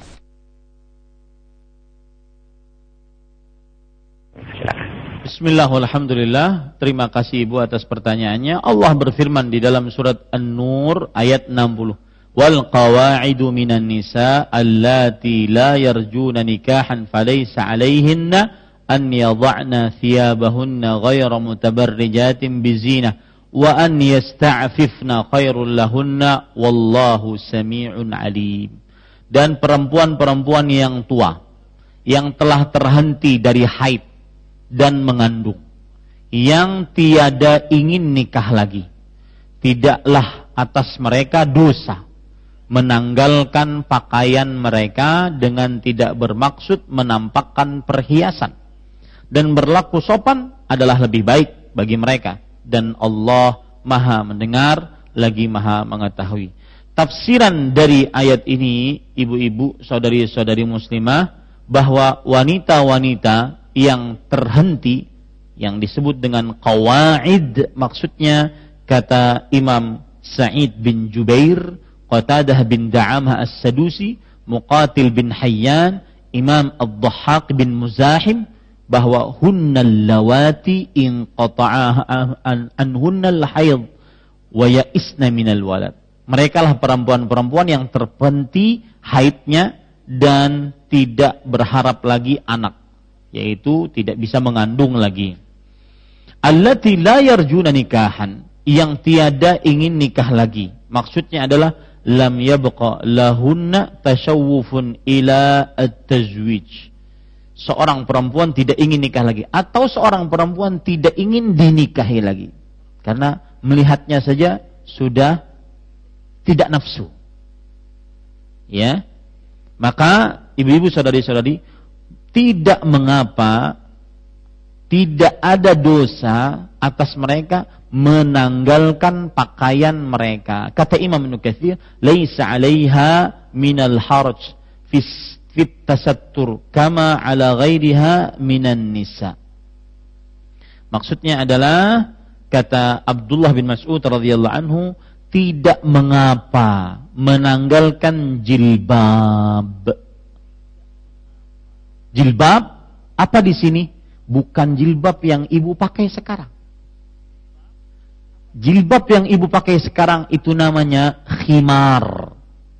Bismillah, alhamdulillah. Terima kasih ibu atas pertanyaannya. Allah berfirman di dalam surat An-Nur ayat enam puluh. Wal qawa'idu minan nisa allati la yarjuna nikahan falaysa 'alayhinna an yadh'na thiyabahunna ghayra mutabarrijatin bizinah wa an yasta'fifna khairul lahunna wallahu sami'un 'alim. Dan perempuan-perempuan yang tua yang telah terhenti dari haid dan mengandung, yang tiada ingin nikah lagi, tidaklah atas mereka dosa menanggalkan pakaian mereka dengan tidak bermaksud menampakkan perhiasan, dan berlaku sopan adalah lebih baik bagi mereka, dan Allah Maha mendengar lagi Maha mengetahui. Tafsiran dari ayat ini, ibu-ibu, saudari-saudari muslimah, bahwa wanita-wanita yang terhenti, yang disebut dengan qawaid, maksudnya kata Imam Sa'id bin Jubair, Qatadah bin Da'amah As-Sadusi, Muqatil bin Hayyan, Imam Ad-Dhahhak bin Muzahim, bahwa hunnal lawati in qata'aha anhunnal hayd wa ya'isna minal walad. Mereka lah perempuan-perempuan yang terhenti haidnya dan tidak berharap lagi anak, yaitu tidak bisa mengandung lagi. Allati la yarjuna nikahan, yang tiada ingin nikah lagi. Maksudnya adalah lam yabqa lahunna tashawwufun ila at-tazwij. Seorang perempuan tidak ingin nikah lagi, atau seorang perempuan tidak ingin dinikahi lagi karena melihatnya saja sudah tidak nafsu. Ya. Maka ibu-ibu, saudari-saudari, tidak mengapa, tidak ada dosa atas mereka menanggalkan pakaian mereka. Kata Imam Ibnu Katsir, laisa 'alaiha minal haraj fit tasattur kama 'ala ghairiha minan nisa. Maksudnya adalah, kata Abdullah bin Mas'ud radhiyallahu anhu, tidak mengapa menanggalkan jilbab. Jilbab apa di sini? Bukan jilbab yang ibu pakai sekarang. Jilbab yang ibu pakai sekarang itu namanya khimar,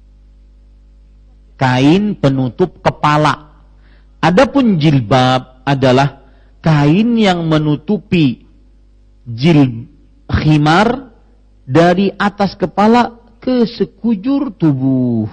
kain penutup kepala. Adapun jilbab adalah kain yang menutupi jilbab khimar dari atas kepala ke sekujur tubuh.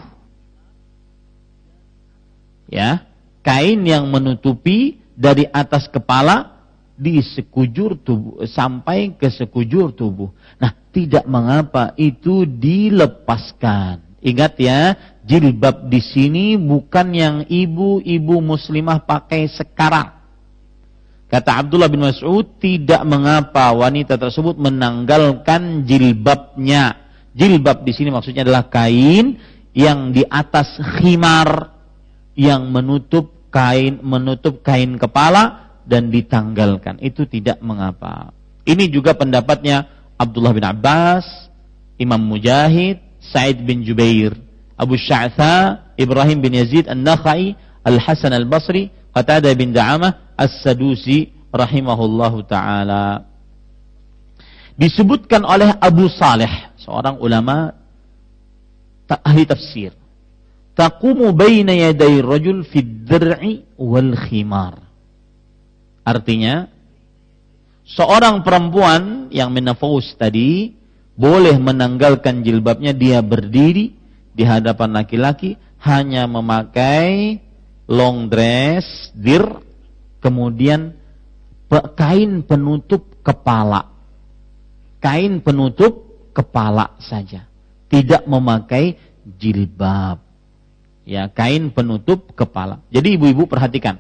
Ya, kain yang menutupi dari atas kepala di sekujur tubuh sampai ke sekujur tubuh. Nah, tidak mengapa itu dilepaskan. Ingat ya, jilbab di sini bukan yang ibu-ibu muslimah pakai sekarang. Kata Abdullah bin Mas'ud, tidak mengapa wanita tersebut menanggalkan jilbabnya. Jilbab di sini maksudnya adalah kain yang di atas khimar, yang menutup kain menutup kain kepala dan ditanggalkan. Itu tidak mengapa. Ini juga pendapatnya Abdullah bin Abbas, Imam Mujahid, Sa'id bin Jubair, Abu Sya'tha, Ibrahim bin Yazid An-Nakhai, Al-Hasan Al-Basri, Qatadah bin Da'amah As-Sadusi rahimahullahu ta'ala. Disebutkan oleh Abu Saleh, seorang ulama ahli tafsir, taqumu baina yaday rajul fid dir'i wal khimar. Artinya, seorang perempuan yang menafus tadi boleh menanggalkan jilbabnya, dia berdiri di hadapan laki-laki hanya memakai long dress, dir, kemudian kain penutup kepala. Kain penutup kepala saja. Tidak memakai jilbab. Ya, kain penutup kepala. Jadi ibu-ibu perhatikan.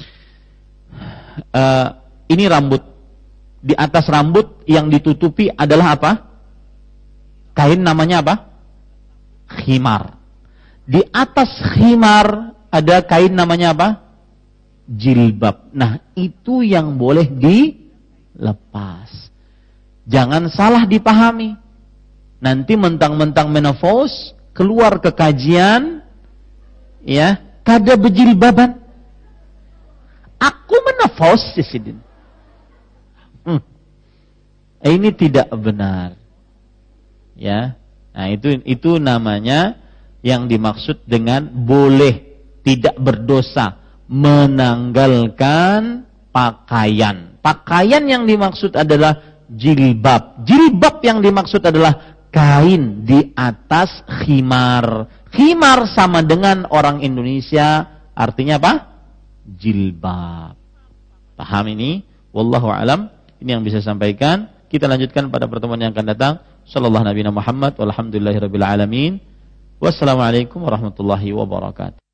Uh, ini rambut. Di atas rambut yang ditutupi adalah apa? Kain namanya apa? Khimar. Di atas khimar ada kain namanya apa? Jilbab. Nah, itu yang boleh dilepas. Jangan salah dipahami. Nanti mentang-mentang menopause, keluar ke kajian, ya, kada berjilbaban. Aku menopause sidin. Hmm. Ini tidak benar. Ya. Nah, itu itu namanya yang dimaksud dengan boleh, tidak berdosa, menanggalkan pakaian. Pakaian yang dimaksud adalah jilbab. Jilbab yang dimaksud adalah kain di atas khimar. Khimar sama dengan orang Indonesia, artinya apa? Jilbab. Paham ini? Wallahu a'lam. Ini yang bisa sampaikan. Kita lanjutkan pada pertemuan yang akan datang. Sallallahu Nabi Muhammad walhamdulillahirabbil alamin. Wassalamualaikum warahmatullahi wabarakatuh.